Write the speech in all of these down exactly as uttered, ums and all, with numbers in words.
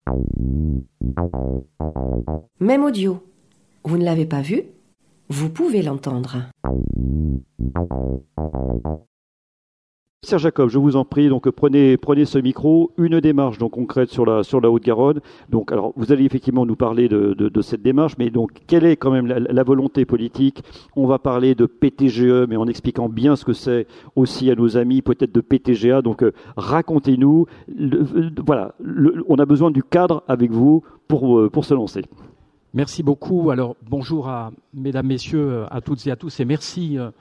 Même audio. Vous ne l'avez pas vu ? Vous pouvez l'entendre. Serge Jacob, je vous en prie, donc prenez, prenez ce micro, une démarche donc concrète sur la, sur la Haute-Garonne. Donc, alors, vous allez effectivement nous parler de, de, de cette démarche, mais donc, quelle est quand même la, la volonté politique ? On va parler de P T G E, mais en expliquant bien ce que c'est aussi à nos amis, peut-être de P T G A. Donc, euh, racontez-nous. Le, le, voilà, le, on a besoin du cadre avec vous pour, euh, pour se lancer. Merci beaucoup. Alors, bonjour à mesdames, messieurs, à toutes et à tous, et merci euh,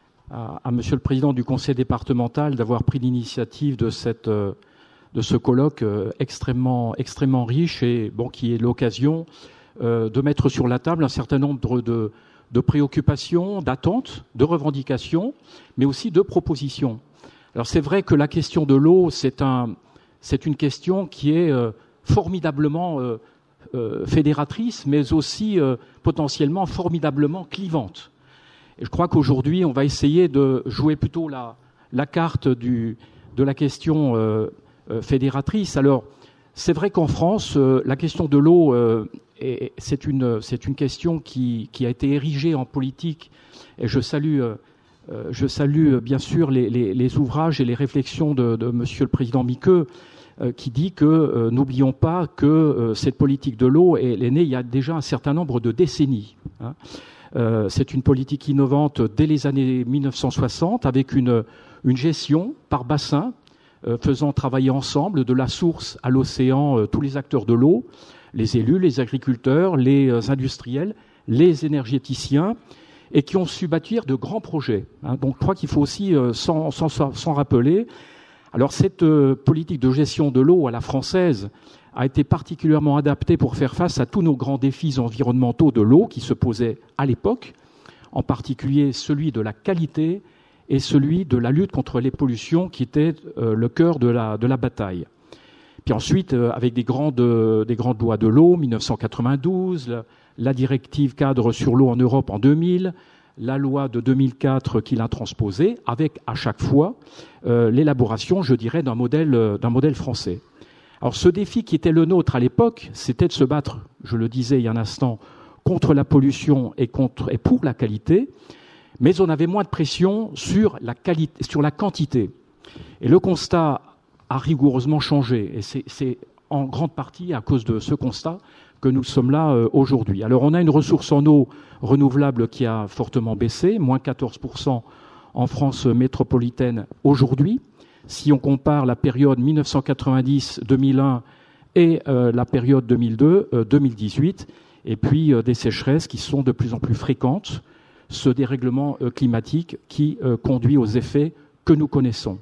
à, à Monsieur le Président du Conseil départemental d'avoir pris l'initiative de cette euh, de ce colloque euh, extrêmement extrêmement riche et bon qui est l'occasion euh, de mettre sur la table un certain nombre de de préoccupations, d'attentes, de revendications, mais aussi de propositions. Alors, c'est vrai que la question de l'eau, c'est un c'est une question qui est euh, formidablement euh, Euh, fédératrice, mais aussi euh, potentiellement formidablement clivante. Et je crois qu'aujourd'hui, on va essayer de jouer plutôt la, la carte du, de la question euh, euh, fédératrice. Alors, c'est vrai qu'en France, euh, la question de l'eau, euh, est, c'est, une, c'est une question qui, qui a été érigée en politique. Et je salue, euh, euh, je salue bien sûr les, les, les ouvrages et les réflexions de, de Monsieur le Président Miqueux, qui dit que, euh, n'oublions pas que euh, cette politique de l'eau est, est née il y a déjà un certain nombre de décennies. Hein. Euh, c'est une politique innovante dès les années mille neuf cent soixante, avec une, une gestion par bassin, euh, faisant travailler ensemble, de la source à l'océan, euh, tous les acteurs de l'eau, les élus, les agriculteurs, les euh, industriels, les énergéticiens, et qui ont su bâtir de grands projets. Hein. Donc je crois qu'il faut aussi euh, s'en, s'en, s'en rappeler. Alors cette euh, politique de gestion de l'eau à la française a été particulièrement adaptée pour faire face à tous nos grands défis environnementaux de l'eau qui se posaient à l'époque, en particulier celui de la qualité et celui de la lutte contre les pollutions qui était euh, le cœur de la, de la bataille. Puis ensuite, euh, avec des grandes, euh, des grandes lois de l'eau, mille neuf cent quatre-vingt-douze, la, la directive cadre sur l'eau en Europe en deux mille, la loi de deux mille quatre qui l'a transposée, avec à chaque fois euh, l'élaboration, je dirais, d'un modèle, euh, d'un modèle français. Alors ce défi qui était le nôtre à l'époque, c'était de se battre, je le disais il y a un instant, contre la pollution et, contre, et pour la qualité, mais on avait moins de pression sur la, qualité, sur la quantité. Et le constat a rigoureusement changé, et c'est, c'est en grande partie à cause de ce constat que nous sommes là euh, aujourd'hui. Alors on a une ressource en eau renouvelable qui a fortement baissé, moins quatorze pour cent en France métropolitaine aujourd'hui. Si on compare la période mille neuf cent quatre-vingt-dix deux mille un et euh, la période deux mille deux deux mille dix-huit, et puis euh, des sécheresses qui sont de plus en plus fréquentes, ce dérèglement euh, climatique qui euh, conduit aux effets que nous connaissons.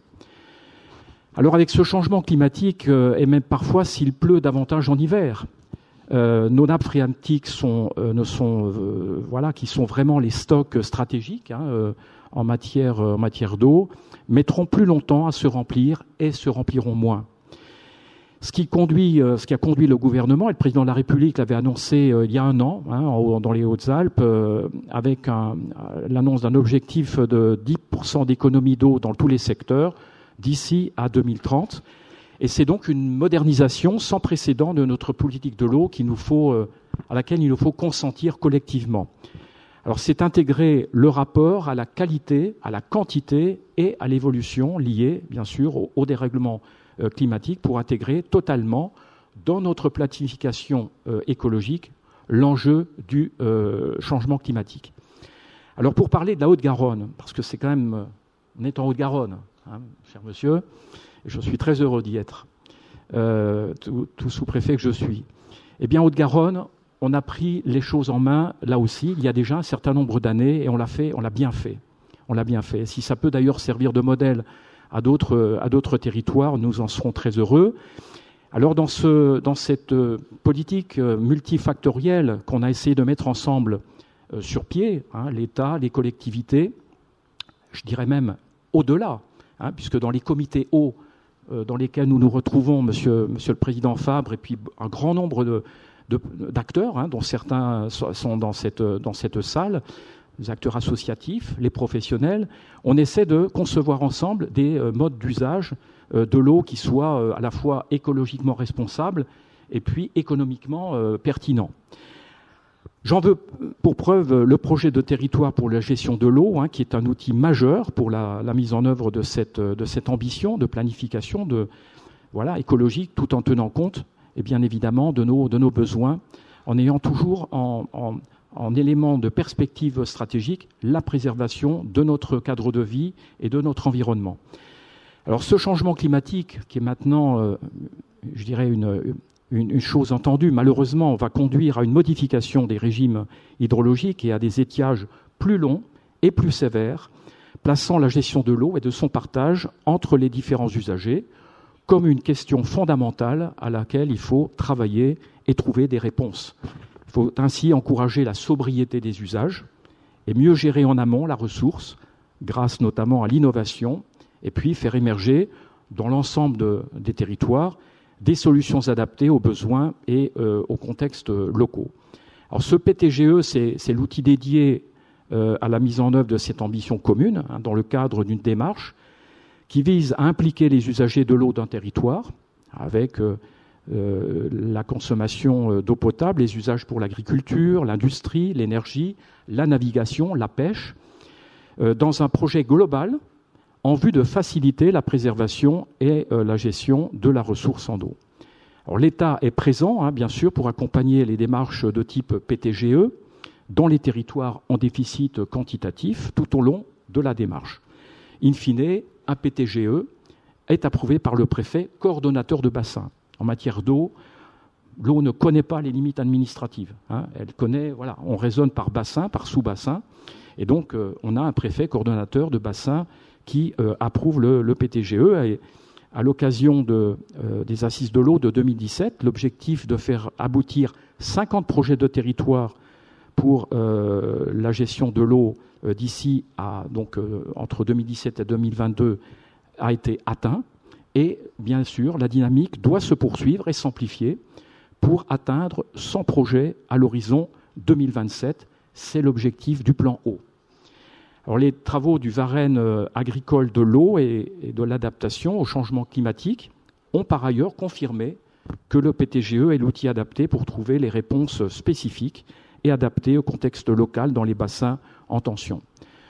Alors avec ce changement climatique, euh, et même parfois s'il pleut davantage en hiver, Euh, nos nappes phréatiques sont, euh, ne sont, euh, voilà, qui sont vraiment les stocks stratégiques hein, euh, en matière, euh, en matière d'eau, mettront plus longtemps à se remplir et se rempliront moins. Ce qui conduit, euh, ce qui a conduit le gouvernement, et le président de la République l'avait annoncé euh, il y a un an, hein, en, dans les Hautes-Alpes, euh, avec un, l'annonce d'un objectif de dix pour cent d'économie d'eau dans tous les secteurs d'ici à deux mille trente. Et c'est donc une modernisation sans précédent de notre politique de l'eau qu'il nous faut, euh, à laquelle il nous faut consentir collectivement. Alors c'est intégrer le rapport à la qualité, à la quantité et à l'évolution liée, bien sûr, au, au dérèglement euh, climatique pour intégrer totalement dans notre planification euh, écologique l'enjeu du euh, changement climatique. Alors pour parler de la Haute-Garonne, parce que c'est quand même, on est en Haute-Garonne, hein, cher monsieur, et je suis très heureux d'y être, euh, tout, tout sous-préfet que je suis. Eh bien, Haute-Garonne, on a pris les choses en main, là aussi, il y a déjà un certain nombre d'années, et on l'a fait, on l'a bien fait. On l'a bien fait. Si ça peut d'ailleurs servir de modèle à d'autres, à d'autres territoires, nous en serons très heureux. Alors, dans, ce, dans cette politique multifactorielle qu'on a essayé de mettre ensemble euh, sur pied, hein, l'État, les collectivités, je dirais même au-delà, hein, puisque dans les comités eau, dans lesquels nous nous retrouvons, monsieur, monsieur le Président Fabre, et puis un grand nombre de, de, d'acteurs, hein, dont certains sont dans cette, dans cette salle, les acteurs associatifs, les professionnels, on essaie de concevoir ensemble des modes d'usage de l'eau qui soient à la fois écologiquement responsables et puis économiquement euh, pertinent. J'en veux pour preuve le projet de territoire pour la gestion de l'eau, hein, qui est un outil majeur pour la, la mise en œuvre de cette, de cette ambition de planification de, voilà, écologique, tout en tenant compte, et bien évidemment, de nos, de nos besoins, en ayant toujours en, en, en élément de perspective stratégique la préservation de notre cadre de vie et de notre environnement. Alors ce changement climatique, qui est maintenant, euh, je dirais, une... Une, une chose entendue, malheureusement, va conduire à une modification des régimes hydrologiques et à des étiages plus longs et plus sévères, plaçant la gestion de l'eau et de son partage entre les différents usagers comme une question fondamentale à laquelle il faut travailler et trouver des réponses. Il faut ainsi encourager la sobriété des usages et mieux gérer en amont la ressource, grâce notamment à l'innovation, et puis faire émerger dans l'ensemble de, des territoires des solutions adaptées aux besoins et euh, aux contextes locaux. Alors ce P T G E, c'est, c'est l'outil dédié euh, à la mise en œuvre de cette ambition commune, hein, dans le cadre d'une démarche qui vise à impliquer les usagers de l'eau d'un territoire, avec euh, euh, la consommation d'eau potable, les usages pour l'agriculture, l'industrie, l'énergie, la navigation, la pêche, euh, dans un projet global en vue de faciliter la préservation et euh, la gestion de la ressource en eau. Alors, l'État est présent, hein, bien sûr, pour accompagner les démarches de type P T G E dans les territoires en déficit quantitatif tout au long de la démarche. In fine, un P T G E est approuvé par le préfet coordonnateur de bassin. En matière d'eau, l'eau ne connaît pas les limites administratives. Hein. Elle connaît, voilà, on raisonne par bassin, par sous-bassin, et donc euh, on a un préfet coordonnateur de bassin qui euh, approuve le, le P T G E. Et à l'occasion de, euh, des Assises de l'eau de deux mille dix-sept, l'objectif de faire aboutir cinquante projets de territoire pour euh, la gestion de l'eau euh, d'ici à donc euh, entre deux mille dix-sept et deux mille vingt-deux a été atteint. Et bien sûr, la dynamique doit se poursuivre et s'amplifier pour atteindre cent projets à l'horizon deux mille vingt-sept. C'est l'objectif du plan eau. Alors, les travaux du Varenne agricole de l'eau et de l'adaptation au changement climatique ont par ailleurs confirmé que le P T G E est l'outil adapté pour trouver les réponses spécifiques et adaptées au contexte local dans les bassins en tension.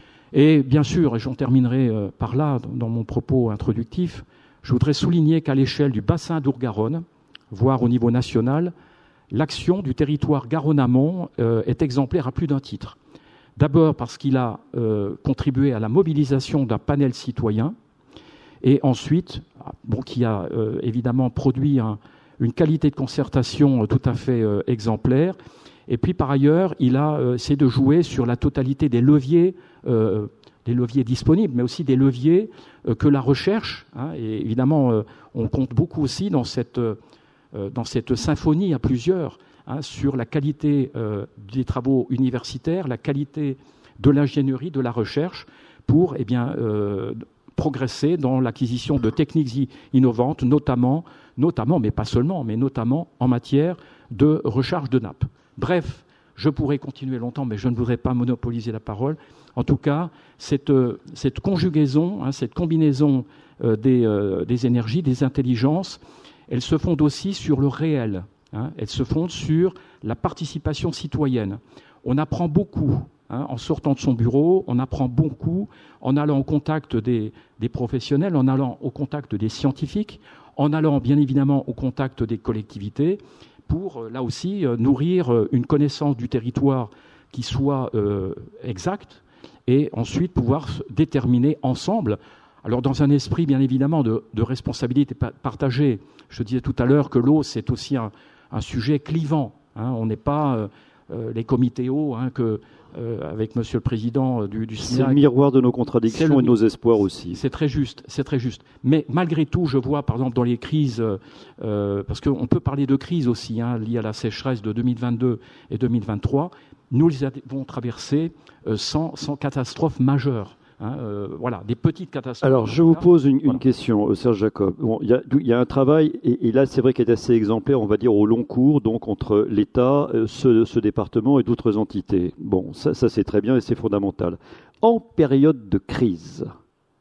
Et bien sûr, et j'en terminerai par là dans mon propos introductif, je voudrais souligner qu'à l'échelle du bassin d'Ourgaronne, voire au niveau national, l'action du territoire Garonne-Amont est exemplaire à plus d'un titre. D'abord parce qu'il a euh, contribué à la mobilisation d'un panel citoyen, et ensuite, bon, qui a euh, évidemment produit un, une qualité de concertation tout à fait euh, exemplaire. Et puis par ailleurs, il a euh, essayé de jouer sur la totalité des leviers, euh, des leviers disponibles, mais aussi des leviers euh, que la recherche. Hein, et évidemment, euh, on compte beaucoup aussi dans cette, euh, dans cette symphonie à plusieurs. Hein, sur la qualité euh, des travaux universitaires, la qualité de l'ingénierie, de la recherche, pour eh bien, euh, progresser dans l'acquisition de techniques innovantes, notamment, notamment, mais pas seulement, mais notamment en matière de recharge de nappes. Bref, je pourrais continuer longtemps, mais je ne voudrais pas monopoliser la parole. En tout cas, cette, cette conjugaison, hein, cette combinaison euh, des, euh, des énergies, des intelligences, elle se fonde aussi sur le réel. Hein, elle se fonde sur la participation citoyenne. On apprend beaucoup hein, en sortant de son bureau, on apprend beaucoup en allant au contact des, des professionnels, en allant au contact des scientifiques, en allant bien évidemment au contact des collectivités, pour là aussi nourrir une connaissance du territoire qui soit euh, exacte, et ensuite pouvoir déterminer ensemble, alors dans un esprit bien évidemment de, de responsabilité partagée. Je disais tout à l'heure que l'eau c'est aussi un un sujet clivant. Hein. On n'est pas euh, euh, les comités eau hein, que, euh, avec Monsieur le Président du, du C'est le miroir de nos contradictions le, et de nos espoirs aussi. C'est très juste, c'est très juste. Mais malgré tout, je vois par exemple dans les crises, euh, parce qu'on peut parler de crise aussi, hein, liée à la sécheresse de deux mille vingt-deux et deux mille vingt-trois, nous les avons traversées euh, sans, sans catastrophe majeure. Hein, euh, voilà, des petites catastrophes. Alors, je vous pose une, une voilà. question, Serge Jacob. Bon, il y a, y a un travail, et, et là, c'est vrai qu'il est assez exemplaire, on va dire, au long cours, donc entre l'État, ce, ce département et d'autres entités. Bon, ça, ça c'est très bien et c'est fondamental. En période de crise,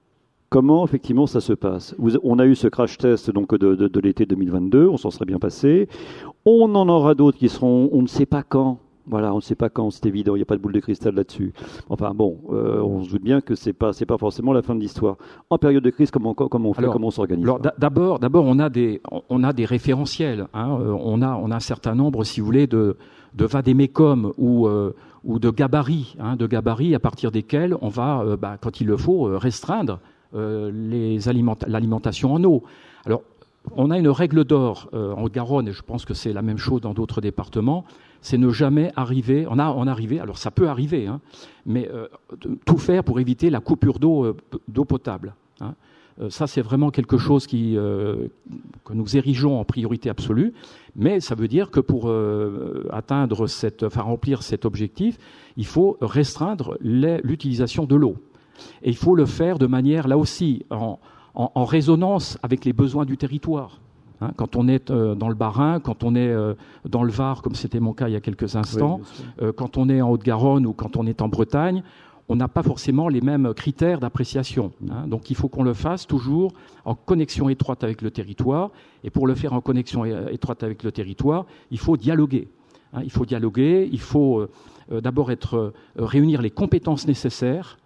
Comment effectivement ça se passe? Vous, on a eu ce crash test donc de, de, de l'été deux mille vingt-deux, on s'en serait bien passé. On en aura d'autres qui seront, on ne sait pas quand. Voilà, on ne sait pas quand, c'est évident, il n'y a pas de boule de cristal là-dessus. Enfin bon, euh, on se doute bien que c'est pas, c'est pas forcément la fin de l'histoire. En période de crise, comment, comment on fait, alors, comment on s'organise? Alors d'abord, d'abord, on a des, on a des référentiels. Hein, on a, on a un certain nombre, si vous voulez, de, de vadémécum ou euh, ou de gabarits, hein, de gabarits à partir desquels on va, euh, bah, quand il le faut, euh, restreindre euh, les aliment- l'alimentation en eau. Alors, on a une règle d'or euh, en Haute-Garonne, et je pense que c'est la même chose dans d'autres départements, c'est ne jamais arriver, on a en arriver, alors ça peut arriver, hein, mais euh, tout faire pour éviter la coupure d'eau, euh, d'eau potable. Hein. Euh, ça, c'est vraiment quelque chose qui, euh, que nous érigeons en priorité absolue, mais ça veut dire que pour euh, atteindre cette, enfin remplir cet objectif, il faut restreindre les, l'utilisation de l'eau. Et il faut le faire de manière, là aussi, en En, en résonance avec les besoins du territoire. Hein, quand on est euh, dans le Bas-Rhin, quand on est euh, dans le Var, comme c'était mon cas il y a quelques instants, oui, euh, quand on est en Haute-Garonne ou quand on est en Bretagne, on n'a pas forcément les mêmes critères d'appréciation. Hein, donc il faut qu'on le fasse toujours en connexion étroite avec le territoire. Et pour le faire en connexion étroite avec le territoire, il faut dialoguer. Hein, il faut dialoguer, il faut euh, d'abord être, euh, réunir les compétences nécessaires.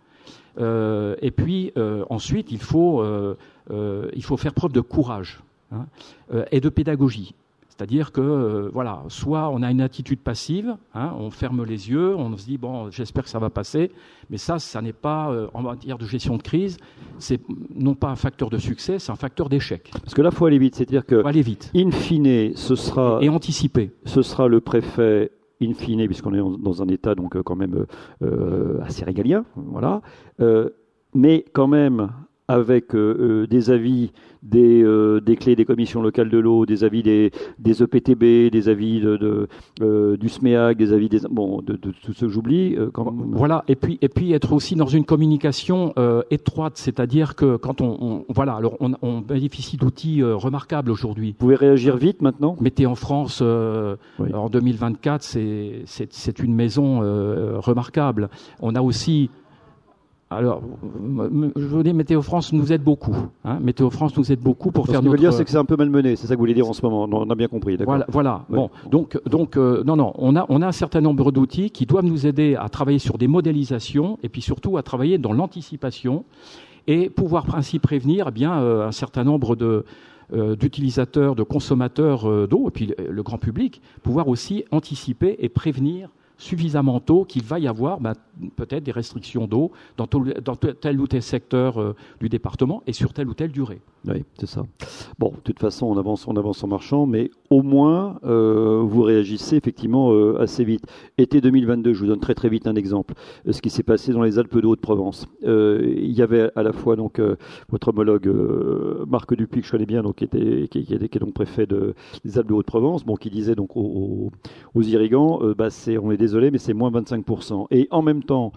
Euh, et puis euh, ensuite, il faut, euh, euh, il faut faire preuve de courage, hein, euh, et de pédagogie. C'est-à-dire que, euh, voilà, soit on a une attitude passive, hein, on ferme les yeux, on se dit, bon, j'espère que ça va passer, mais ça, ça n'est pas, euh, en matière de gestion de crise, c'est non pas un facteur de succès, c'est un facteur d'échec. Parce que là, il faut aller vite, c'est-à-dire que, faut aller vite. In fine, ce sera... Et, et anticiper. Ce sera le préfet... in fine, puisqu'on est dans un état donc quand même euh, assez régalien, voilà, euh, mais quand même avec euh, des avis des, euh, des clés des commissions locales de l'eau, des avis des, des E P T B, des avis de, de, euh, du SMEAG, des avis des, bon, de, de, de tout ce que j'oublie. Euh, quand... Voilà, et puis, et puis être aussi dans une communication euh, étroite, c'est-à-dire que quand on, on voilà, alors on, on bénéficie d'outils euh, remarquables aujourd'hui. Vous pouvez réagir vite maintenant? Météo en France, euh, oui. En deux mille vingt-quatre, c'est, c'est, c'est une maison euh, remarquable. On a aussi... Alors, je veux dire, Météo France nous aide beaucoup. Hein. Météo France nous aide beaucoup pour donc, faire notre... Ce que notre... veut dire, c'est que c'est un peu malmené. C'est ça que vous voulez dire en ce moment. On a bien compris. D'accord. Voilà. voilà. Ouais. Bon, donc, donc, euh, non, non. On a, on a un certain nombre d'outils qui doivent nous aider à travailler sur des modélisations et puis surtout à travailler dans l'anticipation et pouvoir ainsi prévenir, eh bien, euh, un certain nombre de euh, d'utilisateurs, de consommateurs euh, d'eau et puis le, le grand public, pouvoir aussi anticiper et prévenir suffisamment tôt qu'il va y avoir ben, peut-être des restrictions d'eau dans, tout, dans tel ou tel secteur euh, du département et sur telle ou telle durée. Oui, c'est ça. Bon, de toute façon, on avance, on avance en marchant, mais au moins, euh, vous réagissez effectivement euh, assez vite. Été deux mille vingt-deux, je vous donne très très vite un exemple. Euh, ce qui s'est passé dans les Alpes de Haute-Provence. Euh, il y avait à la fois donc euh, votre homologue euh, Marc Dupuy, que je connais bien, donc qui était, qui, qui était qui est donc préfet de, des Alpes de Haute-Provence, bon, qui disait donc aux, aux, aux irrigants, euh, bah c'est, on est désolé, mais c'est moins vingt-cinq pour cent. Et en même temps,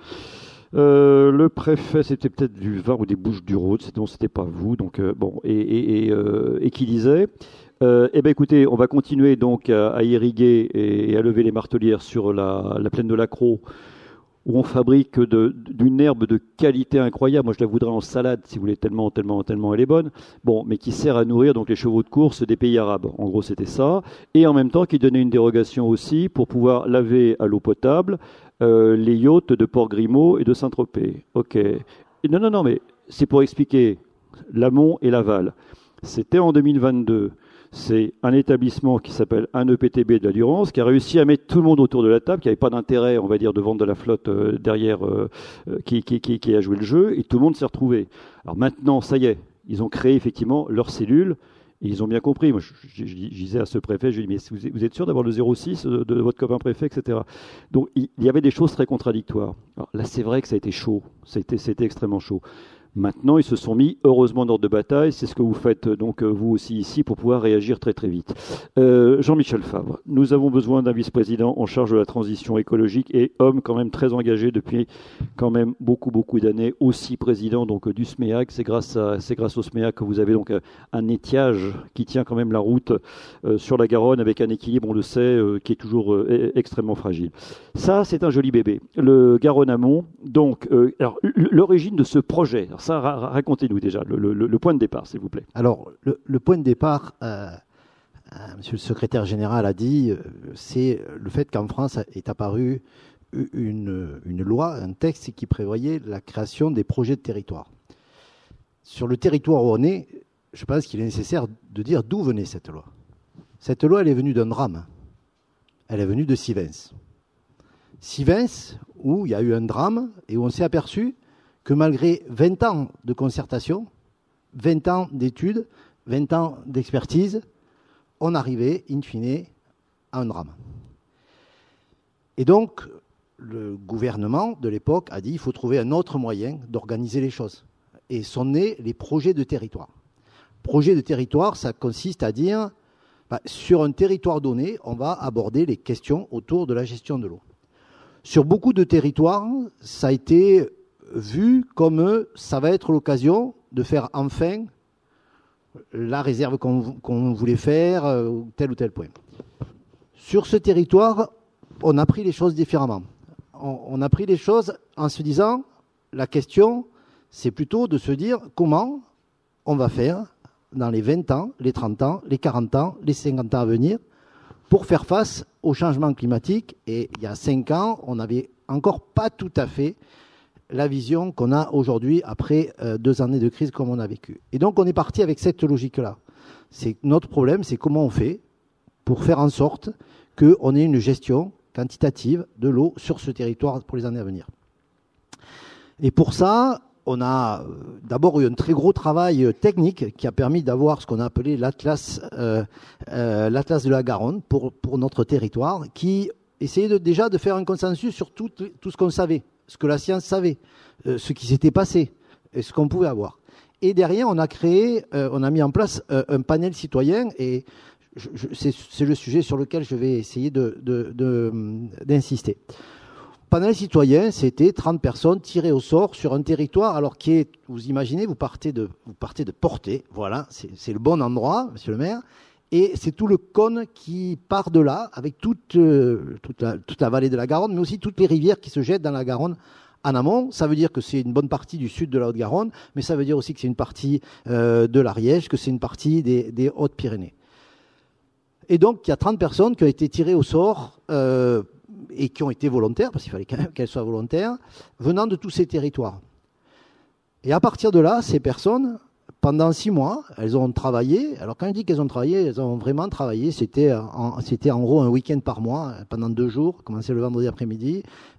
Euh, le préfet, c'était peut-être du Var ou des Bouches-du-Rhône, c'était, non, c'était pas vous, donc euh, bon, et, et, et, euh, et qui disait, euh, eh ben écoutez, on va continuer donc à, à irriguer et, et à lever les martelières sur la, la plaine de l'Accro, où on fabrique de, d'une herbe de qualité incroyable. Moi, je la voudrais en salade, si vous voulez, tellement, tellement, tellement elle est bonne. Bon, mais qui sert à nourrir donc les chevaux de course des pays arabes. En gros, c'était ça. Et en même temps, qui donnait une dérogation aussi pour pouvoir laver à l'eau potable euh, les yachts de Port-Grimaud et de Saint-Tropez. Ok. Et non, non, non, mais c'est pour expliquer l'amont et l'aval. C'était en deux mille vingt-deux. C'est un établissement qui s'appelle un E P T B de la Durance, qui a réussi à mettre tout le monde autour de la table, qui n'avait pas d'intérêt, on va dire, de vendre de la flotte euh, derrière, euh, qui, qui, qui, qui a joué le jeu, et tout le monde s'est retrouvé. Alors maintenant, ça y est, ils ont créé effectivement leur cellule, et ils ont bien compris. Moi, je, je, je, je disais à ce préfet, je lui dis, mais vous, vous êtes sûr d'avoir le zéro six de, de votre copain préfet, et cetera. Donc il, il y avait des choses très contradictoires. Alors là, c'est vrai que ça a été chaud, c'était, c'était extrêmement chaud. Maintenant, ils se sont mis heureusement en ordre de bataille. C'est ce que vous faites donc vous aussi ici pour pouvoir réagir très très vite. Euh, Jean-Michel Fabre, nous avons besoin d'un vice-président en charge de la transition écologique et homme quand même très engagé depuis quand même beaucoup beaucoup d'années, aussi président donc du SMEAG. C'est grâce à c'est grâce au SMEAG que vous avez donc un étiage qui tient quand même la route euh, sur la Garonne avec un équilibre, on le sait, euh, qui est toujours euh, extrêmement fragile. Ça, c'est un joli bébé. Le Garonne Amont. Donc, euh, alors l'origine de ce projet. Alors, ça. Ra- racontez-nous déjà le, le, le point de départ, s'il vous plaît. Alors, le, le point de départ, euh, euh, Monsieur le secrétaire général a dit, euh, c'est le fait qu'en France est apparue une, une loi, un texte qui prévoyait la création des projets de territoire. Sur le territoire où on est, je pense qu'il est nécessaire de dire d'où venait cette loi. Cette loi, elle est venue d'un drame. Elle est venue de Sivens. Sivens, où il y a eu un drame et où on s'est aperçu que malgré vingt ans de concertation, vingt ans d'études, vingt ans d'expertise, on arrivait, in fine, à un drame. Et donc, le gouvernement de l'époque a dit qu'il faut trouver un autre moyen d'organiser les choses. Et sont nés les projets de territoire. Projet de territoire, ça consiste à dire, bah, sur un territoire donné, on va aborder les questions autour de la gestion de l'eau. Sur beaucoup de territoires, ça a été vu comme ça va être l'occasion de faire enfin la réserve qu'on, qu'on voulait faire, euh, tel ou tel point. Sur ce territoire, on a pris les choses différemment. On, on a pris les choses en se disant, la question, c'est plutôt de se dire comment on va faire dans les vingt ans, les trente ans, les quarante ans, les cinquante ans à venir, pour faire face au changement climatique. Et il y a cinq ans, on n'avait encore pas tout à fait la vision qu'on a aujourd'hui après euh, deux années de crise comme on a vécu. Et donc on est parti avec cette logique-là. C'est notre problème, c'est comment on fait pour faire en sorte qu'on ait une gestion quantitative de l'eau sur ce territoire pour les années à venir. Et pour ça, on a d'abord eu un très gros travail technique qui a permis d'avoir ce qu'on a appelé l'Atlas, euh, euh, l'Atlas de la Garonne pour, pour notre territoire, qui essayait de, déjà de faire un consensus sur tout, tout ce qu'on savait, ce que la science savait, euh, ce qui s'était passé, et ce qu'on pouvait avoir. Et derrière, on a créé, euh, on a mis en place euh, un panel citoyen, et je, je, c'est, c'est le sujet sur lequel je vais essayer de, de, de, d'insister. Panel citoyen, c'était trente personnes tirées au sort sur un territoire, alors qui est, vous imaginez, vous partez de, vous partez de Portet, voilà, c'est, c'est le bon endroit, monsieur le maire, et c'est tout le cône qui part de là, avec toute, euh, toute, la, toute la vallée de la Garonne, mais aussi toutes les rivières qui se jettent dans la Garonne en amont. Ça veut dire que c'est une bonne partie du sud de la Haute-Garonne, mais ça veut dire aussi que c'est une partie euh, de l'Ariège, que c'est une partie des, des Hautes-Pyrénées. Et donc, il y a trente personnes qui ont été tirées au sort, euh, et qui ont été volontaires, parce qu'il fallait quand même qu'elles soient volontaires, venant de tous ces territoires. Et à partir de là, ces personnes, pendant six mois, elles ont travaillé. Alors quand je dis qu'elles ont travaillé, elles ont vraiment travaillé. C'était en, c'était en gros un week-end par mois, pendant deux jours, commencé le vendredi après-midi,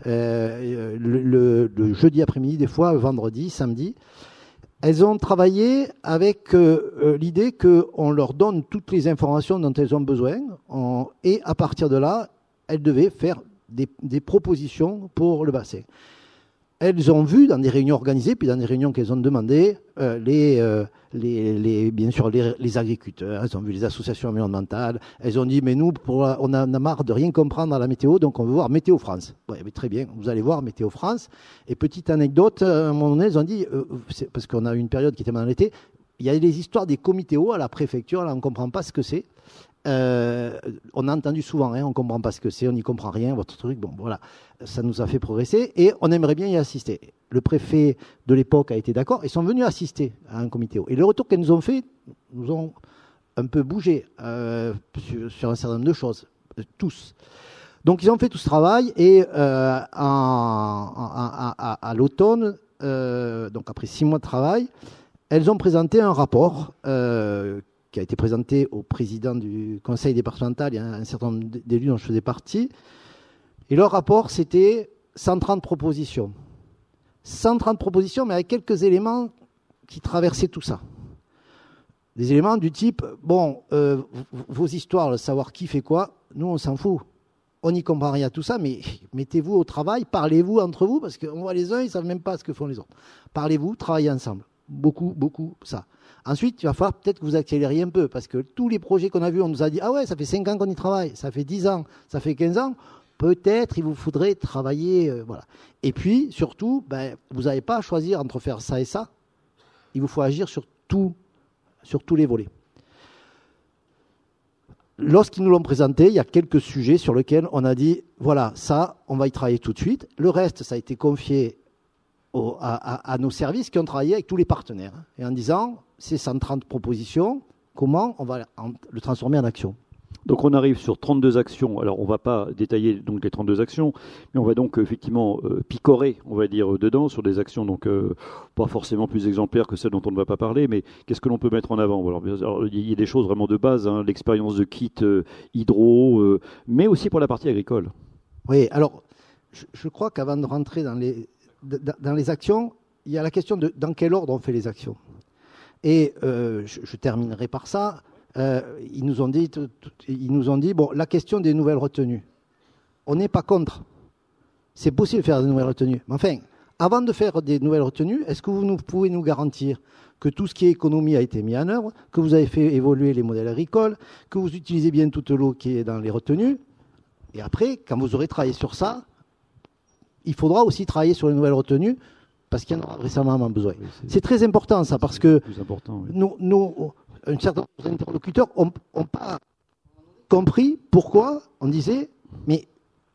euh, le, le, le jeudi après-midi, des fois, le vendredi, samedi. Elles ont travaillé avec euh, l'idée qu'on leur donne toutes les informations dont elles ont besoin, on, et à partir de là, elles devaient faire Des, des propositions pour le bassin. Elles ont vu dans des réunions organisées, puis dans des réunions qu'elles ont demandées, euh, les, euh, les, les, bien sûr les, les agriculteurs, elles ont vu les associations environnementales, elles ont dit mais nous pour, on a marre de rien comprendre à la météo, donc on veut voir Météo France. Ouais, mais très bien, vous allez voir Météo France. Et petite anecdote, à un moment donné, elles ont dit, euh, c'est parce qu'on a eu une période qui était pendant l'été, il y a les histoires des comitéos à la préfecture, là on ne comprend pas ce que c'est. Euh, on a entendu souvent, hein, on ne comprend pas ce que c'est, on n'y comprend rien, votre truc, bon voilà, ça nous a fait progresser et on aimerait bien y assister. Le préfet de l'époque a été d'accord et sont venus assister à un comité. Et le retour qu'elles nous ont fait, nous ont un peu bougé euh, sur, sur un certain nombre de choses, euh, tous. Donc ils ont fait tout ce travail et euh, en, en, en, à l'automne, euh, donc après six mois de travail, elles ont présenté un rapport euh, qui a été présenté au président du conseil départemental, il y a un certain nombre d'élus dont je faisais partie. Et leur rapport, c'était cent trente propositions. cent trente propositions, mais avec quelques éléments qui traversaient tout ça. Des éléments du type, bon, euh, vos histoires, le savoir qui fait quoi, nous on s'en fout. On n'y comprend rien à tout ça, mais mettez-vous au travail, parlez-vous entre vous, parce qu'on voit les uns, ils ne savent même pas ce que font les autres. Parlez-vous, travaillez ensemble. Beaucoup, beaucoup, ça. Ensuite, il va falloir peut-être que vous accélériez un peu, parce que tous les projets qu'on a vus, on nous a dit « Ah ouais, ça fait cinq ans qu'on y travaille, ça fait dix ans, ça fait quinze ans, peut-être il vous faudrait travailler... Euh, » voilà. Et puis, surtout, ben, vous n'avez pas à choisir entre faire ça et ça. Il vous faut agir sur, tout, sur tous les volets. Lorsqu'ils nous l'ont présenté, il y a quelques sujets sur lesquels on a dit « Voilà, ça, on va y travailler tout de suite. » Le reste, ça a été confié au, à, à, à nos services qui ont travaillé avec tous les partenaires, et en disant, ces cent trente propositions, comment on va en, le transformer en action. Donc on arrive sur trente-deux actions. Alors on ne va pas détailler donc les trente-deux actions, mais on va donc effectivement euh, picorer, on va dire, dedans sur des actions donc euh, pas forcément plus exemplaires que celles dont on ne va pas parler, mais qu'est-ce que l'on peut mettre en avant? Alors, alors, il y a des choses vraiment de base, hein, l'expérience de kit euh, hydro, euh, mais aussi pour la partie agricole. Oui, alors je, je crois qu'avant de rentrer dans les, dans les actions, il y a la question de dans quel ordre on fait les actions. Et euh, je, je terminerai par ça. Euh, ils nous ont dit, tout, tout, ils nous ont dit, bon, la question des nouvelles retenues, on n'est pas contre. C'est possible de faire des nouvelles retenues. Mais enfin, avant de faire des nouvelles retenues, est-ce que vous nous, pouvez nous garantir que tout ce qui est économie a été mis en œuvre, que vous avez fait évoluer les modèles agricoles, que vous utilisez bien toute l'eau qui est dans les retenues? Et après, quand vous aurez travaillé sur ça, il faudra aussi travailler sur les nouvelles retenues, parce qu'il y en aura récemment besoin. Oui, c'est, c'est très important ça, parce que plus important, oui. nous, nous, un certain nombre d'interlocuteurs n'ont pas compris pourquoi on disait, mais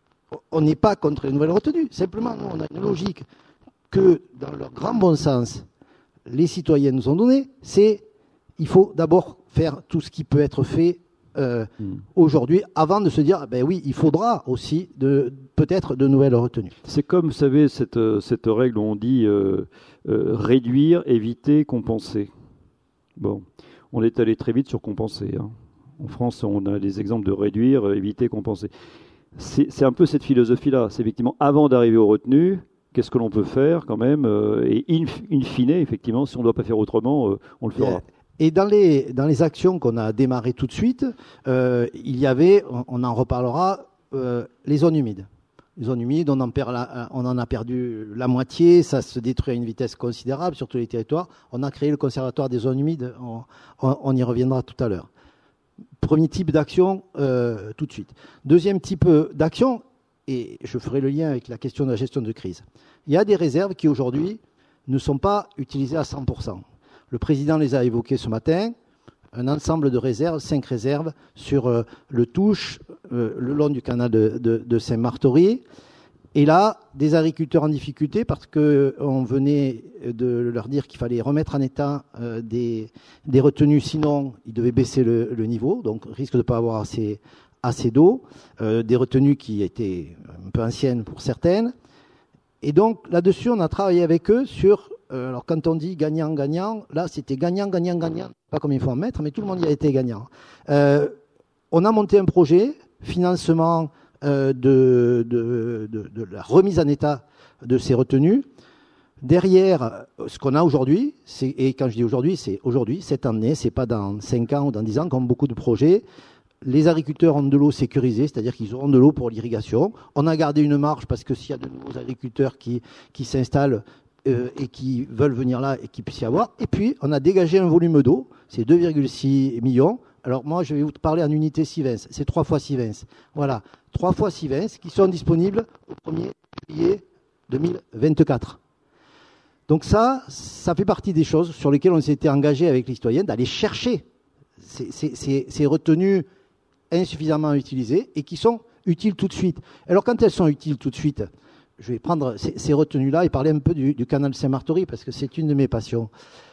on n'est pas contre les nouvelles retenues. Simplement, nous, on a une logique que, dans leur grand bon sens, les citoyens nous ont donnée, c'est il faut d'abord faire tout ce qui peut être fait euh, mmh. aujourd'hui, avant de se dire, ben oui, il faudra aussi de, peut-être de nouvelles retenues. C'est comme, vous savez, cette, cette règle où on dit euh, euh, réduire, éviter, compenser. Bon. On est allé très vite sur compenser. Hein. En France, on a des exemples de réduire, éviter, compenser. C'est, c'est un peu cette philosophie-là. C'est effectivement, avant d'arriver aux retenues, qu'est-ce que l'on peut faire quand même euh, et in, in fine, effectivement, si on ne doit pas faire autrement, euh, on le fera. Et dans les, dans les actions qu'on a démarrées tout de suite, euh, il y avait, on en reparlera, euh, les zones humides. Les zones humides, on en, perd la, on en a perdu la moitié, ça se détruit à une vitesse considérable sur tous les territoires. On a créé le conservatoire des zones humides, on, on, on y reviendra tout à l'heure. Premier type d'action, euh, tout de suite. Deuxième type d'action, et je ferai le lien avec la question de la gestion de crise. Il y a des réserves qui aujourd'hui ne sont pas utilisées à cent pour cent. Le président les a évoquées ce matin. Un ensemble de réserves, cinq réserves sur euh, le Touche, euh, le long du canal de, de, de Saint-Martory. Et là, des agriculteurs en difficulté parce qu'on venait de leur dire qu'il fallait remettre en état euh, des, des retenues, sinon ils devaient baisser le, le niveau, donc risque de ne pas avoir assez, assez d'eau. Euh, des retenues qui étaient un peu anciennes pour certaines. Et donc là-dessus, on a travaillé avec eux sur... Euh, alors quand on dit gagnant-gagnant, là c'était gagnant-gagnant-gagnant. Pas combien il faut en mettre, mais tout le monde y a été gagnant. Euh, on a monté un projet, financement euh, de, de, de, de la remise en état de ces retenues. Derrière, ce qu'on a aujourd'hui, c'est, et quand je dis aujourd'hui, c'est aujourd'hui, cette année, c'est pas dans cinq ans ou dans dix ans, comme beaucoup de projets. Les agriculteurs ont de l'eau sécurisée, c'est-à-dire qu'ils auront de l'eau pour l'irrigation. On a gardé une marge parce que s'il y a de nouveaux agriculteurs qui, qui s'installent, Euh, et qui veulent venir là et qui puissent y avoir. Et puis, on a dégagé un volume d'eau, c'est deux virgule six millions. Alors moi, je vais vous parler en unité Sivens, c'est trois fois Sivens. Voilà, trois fois Sivens qui sont disponibles au premier juillet deux mille vingt-quatre. Donc ça, ça fait partie des choses sur lesquelles on s'était engagé avec les citoyens, d'aller chercher ces, ces, ces, ces retenues insuffisamment utilisées et qui sont utiles tout de suite. Alors quand elles sont utiles tout de suite, je vais prendre ces, ces retenues-là et parler un peu du, du canal Saint-Martory parce que c'est une de mes passions.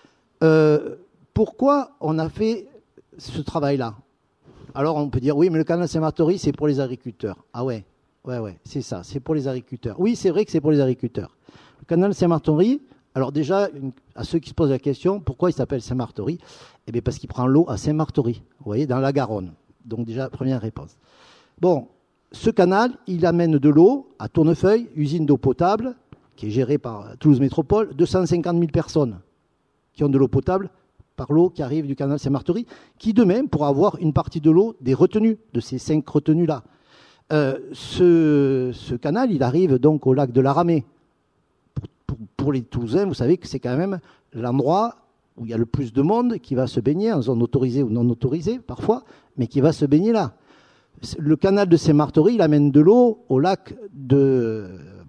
Euh, pourquoi on a fait ce travail-là? Alors on peut dire, oui, mais le canal Saint-Martory, c'est pour les agriculteurs. Ah ouais, ouais, ouais, c'est ça, c'est pour les agriculteurs. Oui, c'est vrai que c'est pour les agriculteurs. Le canal Saint-Martory, alors déjà, une, à ceux qui se posent la question, pourquoi il s'appelle Saint-Martory? Eh bien parce qu'il prend l'eau à Saint-Martory, vous voyez, dans la Garonne. Donc déjà, première réponse. Bon. Ce canal, il amène de l'eau à Tournefeuille, usine d'eau potable, qui est gérée par Toulouse Métropole, deux cent cinquante mille personnes qui ont de l'eau potable par l'eau qui arrive du canal Saint-Martory, qui de même pourra avoir une partie de l'eau des retenues, de ces cinq retenues-là. Euh, ce, ce canal, il arrive donc au lac de la Ramée. Pour, pour, pour les Toulousains, vous savez que c'est quand même l'endroit où il y a le plus de monde qui va se baigner, en zone autorisée ou non autorisée parfois, mais qui va se baigner là. Le canal de Saint-Martory, il amène de l'eau au lac de,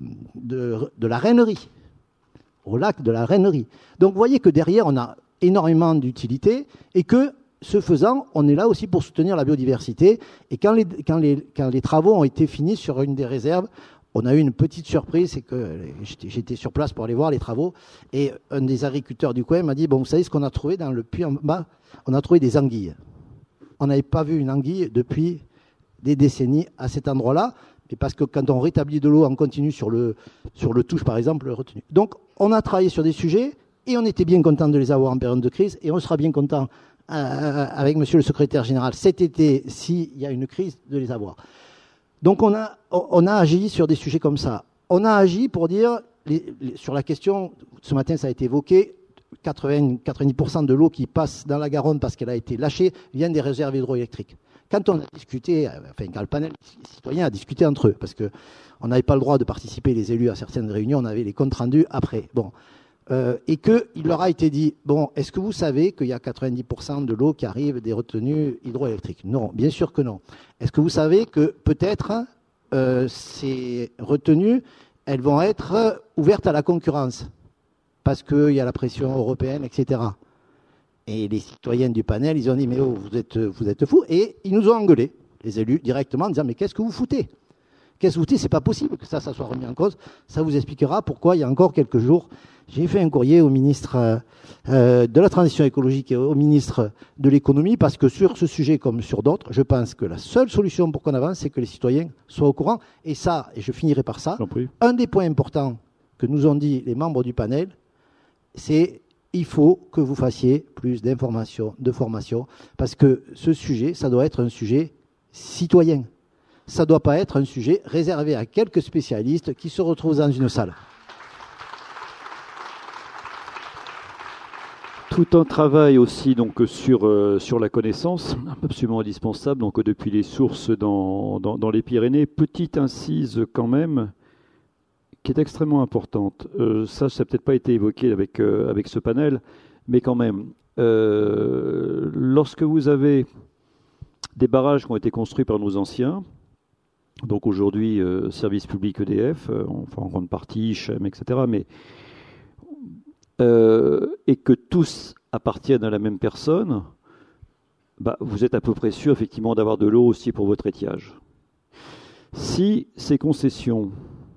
de, de la Rainerie. Au lac de la Rainerie. Donc vous voyez que derrière, on a énormément d'utilité et que, ce faisant, on est là aussi pour soutenir la biodiversité. Et quand les, quand les, quand les travaux ont été finis sur une des réserves, on a eu une petite surprise, c'est que j'étais, j'étais sur place pour aller voir les travaux, et un des agriculteurs du coin m'a dit, bon, vous savez ce qu'on a trouvé dans le puits en bas? On a trouvé des anguilles. On n'avait pas vu une anguille depuis des décennies à cet endroit-là, mais parce que quand on rétablit de l'eau en continu sur le, sur le touche, par exemple, le retenu. Donc, on a travaillé sur des sujets, et on était bien content de les avoir en période de crise, et on sera bien content euh, avec monsieur le secrétaire général cet été, s'il y a une crise, de les avoir. Donc on a, on a agi sur des sujets comme ça. On a agi pour dire, les, les, sur la question, ce matin ça a été évoqué, quatre-vingts, quatre-vingt-dix pour cent de l'eau qui passe dans la Garonne parce qu'elle a été lâchée vient des réserves hydroélectriques. Quand on a discuté, enfin quand le panel citoyen a discuté entre eux, parce qu'on n'avait pas le droit de participer les élus à certaines réunions, on avait les comptes rendus après. Bon. Euh, et qu'il leur a été dit, bon, est-ce que vous savez qu'il y a quatre-vingt-dix pour cent de l'eau qui arrive des retenues hydroélectriques? Non, bien sûr que non. Est-ce que vous savez que peut-être euh, ces retenues, elles vont être ouvertes à la concurrence parce qu'il y a la pression européenne, et cetera. Et les citoyens du panel, ils ont dit, mais oh, vous êtes, vous êtes fous. Et ils nous ont engueulés, les élus, directement, en disant, mais qu'est-ce que vous foutez? Qu'est-ce que vous foutez? C'est pas possible que ça, ça soit remis en cause. Ça vous expliquera pourquoi, il y a encore quelques jours, j'ai fait un courrier au ministre euh, de la Transition écologique et au ministre de l'Économie, parce que sur ce sujet comme sur d'autres, je pense que la seule solution pour qu'on avance, c'est que les citoyens soient au courant. Et ça, et je finirai par ça, un des points importants que nous ont dit les membres du panel, c'est il faut que vous fassiez plus d'informations, de formation, parce que ce sujet, ça doit être un sujet citoyen. Ça ne doit pas être un sujet réservé à quelques spécialistes qui se retrouvent dans une salle. Tout un travail aussi donc sur euh, sur la connaissance, absolument indispensable. Donc depuis les sources dans, dans dans les Pyrénées, petite incise quand même qui est extrêmement importante. Euh, ça, ça n'a peut-être pas été évoqué avec euh, avec ce panel, mais quand même, euh, lorsque vous avez des barrages qui ont été construits par nos anciens, donc aujourd'hui euh, service public E D F, euh, enfin en grande partie H E M, et cetera, mais Euh, et que tous appartiennent à la même personne, bah, vous êtes à peu près sûr effectivement d'avoir de l'eau aussi pour votre étiage. Si ces concessions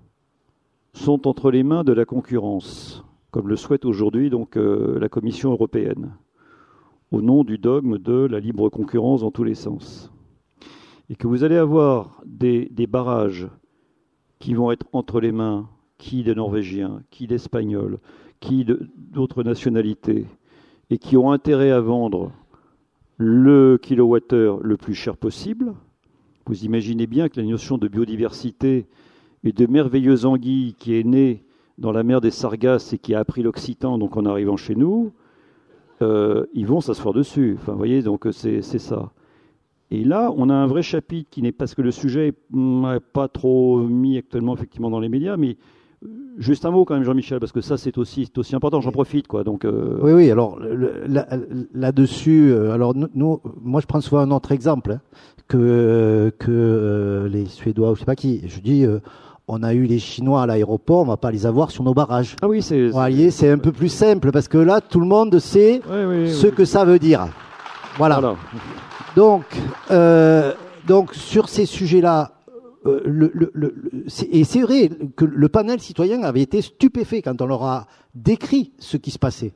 sont entre les mains de la concurrence, comme le souhaite aujourd'hui donc euh, la Commission européenne, au nom du dogme de la libre concurrence dans tous les sens, et que vous allez avoir des, des barrages qui vont être entre les mains, qui des Norvégiens, qui d'Espagnols, qui d'autres nationalités, et qui ont intérêt à vendre le kilowattheure le plus cher possible, vous imaginez bien que la notion de biodiversité et de merveilleuse anguille qui est née dans la mer des Sargasses et qui a appris l'occitan donc en arrivant chez nous, euh, ils vont s'asseoir dessus. Enfin, vous voyez, donc c'est, c'est ça. Et là, on a un vrai chapitre qui n'est parce que le sujet n'est pas trop mis actuellement effectivement dans les médias, mais juste un mot quand même, Jean-Michel, parce que ça c'est aussi, c'est aussi important. J'en profite, quoi. Donc. Euh... Oui, oui. Alors le, là, là-dessus, euh, alors nous, moi je prends souvent un autre exemple hein, que que euh, les Suédois ou je sais pas qui. Je dis, euh, on a eu les Chinois à l'aéroport, on va pas les avoir sur nos barrages. Ah oui, c'est. Vous voyez, c'est un peu plus simple parce que là, tout le monde sait oui, oui, ce oui. que ça veut dire. Voilà. voilà. Donc, euh, donc sur ces sujets-là. Euh, le, le, le, c'est, et c'est vrai que le panel citoyen avait été stupéfait quand on leur a décrit ce qui se passait.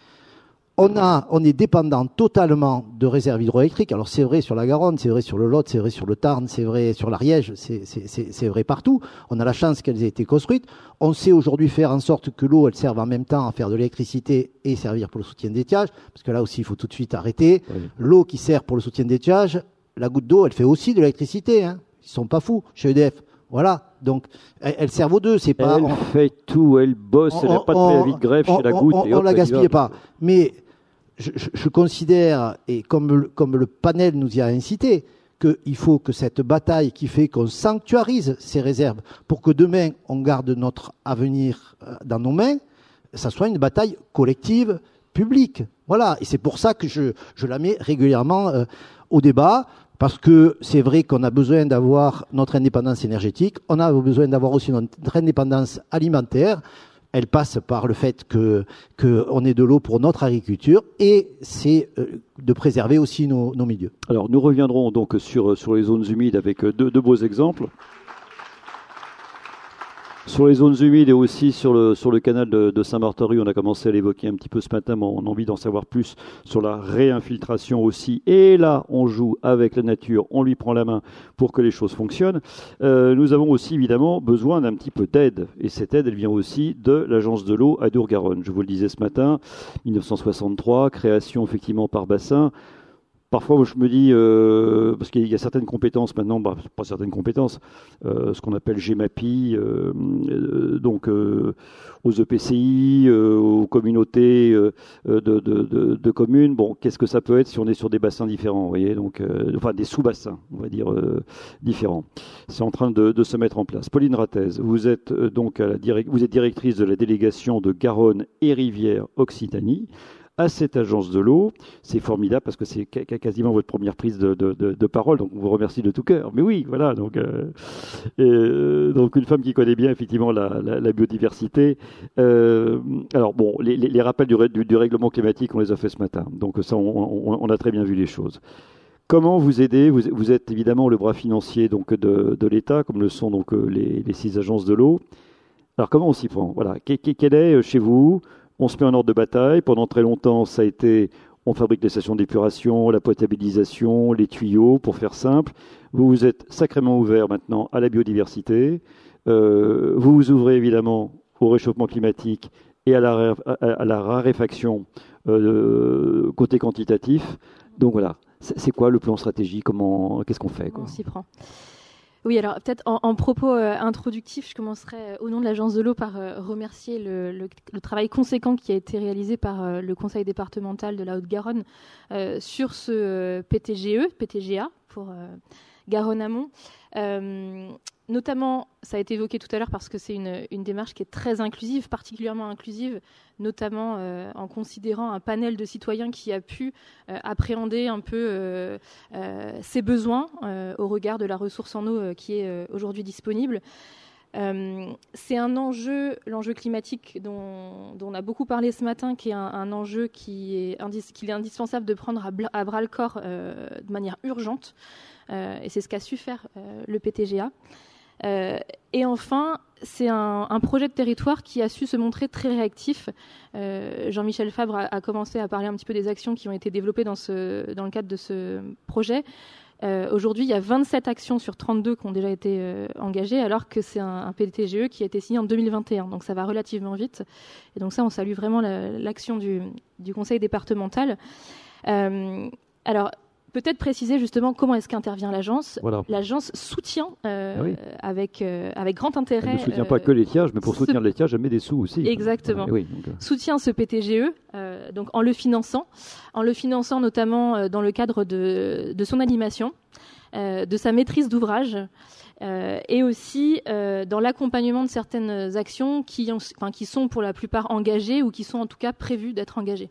On, a, on est dépendant totalement de réserves hydroélectriques. Alors c'est vrai sur la Garonne, c'est vrai sur le Lot, c'est vrai sur le Tarn, c'est vrai sur l'Ariège, c'est, c'est, c'est, c'est vrai partout. On a la chance qu'elles aient été construites. On sait aujourd'hui faire en sorte que l'eau, elle serve en même temps à faire de l'électricité et servir pour le soutien d'étiage, parce que là aussi, il faut tout de suite arrêter. Oui. L'eau qui sert pour le soutien d'étiage, la goutte d'eau, elle fait aussi de l'électricité, hein. Ils sont pas fous chez E D F. Voilà. Donc, elles, elles servent aux deux. C'est pas. Elle on, fait tout. Elle bosse. On, elle n'a pas de préavis de grève on, chez la goutte. On, et on hop, la gaspille pas. Mais je, je, je considère, et comme, comme le panel nous y a incité, qu'il faut que cette bataille qui fait qu'on sanctuarise ces réserves pour que demain on garde notre avenir dans nos mains, ça soit une bataille collective, publique. Voilà. Et c'est pour ça que je, je la mets régulièrement euh, au débat. Parce que c'est vrai qu'on a besoin d'avoir notre indépendance énergétique, on a besoin d'avoir aussi notre indépendance alimentaire. Elle passe par le fait que qu'on ait de l'eau pour notre agriculture et c'est de préserver aussi nos, nos milieux. Alors nous reviendrons donc sur sur les zones humides avec deux, deux beaux exemples. Sur les zones humides et aussi sur le, sur le canal de, de Saint-Barthélemy, on a commencé à l'évoquer un petit peu ce matin, mais on a envie d'en savoir plus sur la réinfiltration aussi. Et là, on joue avec la nature, on lui prend la main pour que les choses fonctionnent. Euh, nous avons aussi évidemment besoin d'un petit peu d'aide. Et cette aide, elle vient aussi de l'Agence de l'eau Adour-Garonne. Je vous le disais ce matin, mille neuf cent soixante-trois, création effectivement par bassin. Parfois, je me dis, euh, parce qu'il y a certaines compétences maintenant, bah, pas certaines compétences, euh, ce qu'on appelle GEMAPI, euh, euh, donc euh, aux E P C I, euh, aux communautés euh, de, de, de, de communes. Bon, qu'est-ce que ça peut être si on est sur des bassins différents, vous voyez, donc, euh, enfin des sous-bassins, on va dire euh, différents. C'est en train de, de se mettre en place. Pauline Rattez, vous êtes euh, donc à la direct, vous êtes directrice de la délégation de Garonne et Rivière Occitanie à cette agence de l'eau. C'est formidable parce que c'est quasiment votre première prise de, de, de, de parole, donc on vous remercie de tout cœur. Mais oui, voilà, donc, euh, et, donc une femme qui connaît bien effectivement la, la, la biodiversité. Euh, alors bon, les, les, les rappels du, du, du règlement climatique, on les a fait ce matin, donc ça, on, on, on a très bien vu les choses. Comment vous aider? vous, vous êtes évidemment le bras financier donc de, de l'État, comme le sont donc les, les six agences de l'eau. Alors comment on s'y prend? Voilà, quel est chez vous? On se met en ordre de bataille. Pendant très longtemps, ça a été, on fabrique les stations d'épuration, la potabilisation, les tuyaux, pour faire simple. Vous vous êtes sacrément ouvert maintenant à la biodiversité. Euh, vous vous ouvrez évidemment au réchauffement climatique et à la, à la raréfaction euh, côté quantitatif. Donc voilà, c'est quoi le plan stratégique? Comment, qu'est-ce qu'on fait, quoi? On s'y prend. Oui, alors peut-être en, en propos euh, introductif, je commencerai euh, au nom de l'Agence de l'eau par euh, remercier le, le, le travail conséquent qui a été réalisé par euh, le Conseil départemental de la Haute-Garonne euh, sur ce euh, P T G E, P T G A pour euh, Garonne-Amont. Euh, notamment, ça a été évoqué tout à l'heure parce que c'est une, une démarche qui est très inclusive, particulièrement inclusive, notamment euh, en considérant un panel de citoyens qui a pu euh, appréhender un peu euh, euh, ses besoins euh, au regard de la ressource en eau euh, qui est euh, aujourd'hui disponible. Euh, c'est un enjeu, l'enjeu climatique dont, dont on a beaucoup parlé ce matin, qui est un, un enjeu qui est indis, qu'il est indispensable de prendre à, à bras le corps euh, de manière urgente. Euh, et c'est ce qu'a su faire euh, le P T G A. Euh, et enfin, c'est un, un projet de territoire qui a su se montrer très réactif. Euh, Jean-Michel Fabre a, a commencé à parler un petit peu des actions qui ont été développées dans, ce, dans le cadre de ce projet. Euh, Aujourd'hui, il y a vingt-sept actions sur trente-deux qui ont déjà été euh, engagées, alors que c'est un, un P T G E qui a été signé en deux mille vingt et un. Donc ça va relativement vite. Et donc ça, on salue vraiment l'action du, du conseil départemental. Euh, alors, peut-être préciser justement comment est-ce qu'intervient l'agence. Voilà. L'agence soutient euh, ah oui. avec, euh, avec grand intérêt. Elle ne soutient euh, pas que l'étiage, mais pour ce... soutenir l'étiage, elle met des sous aussi. Exactement. Voilà. Oui, donc, euh... Soutient ce P T G E euh, donc en le finançant, en le finançant notamment euh, dans le cadre de, de son animation, euh, de sa maîtrise d'ouvrage. Euh, et aussi euh, dans l'accompagnement de certaines actions qui, ont, enfin, qui sont pour la plupart engagées ou qui sont en tout cas prévues d'être engagées.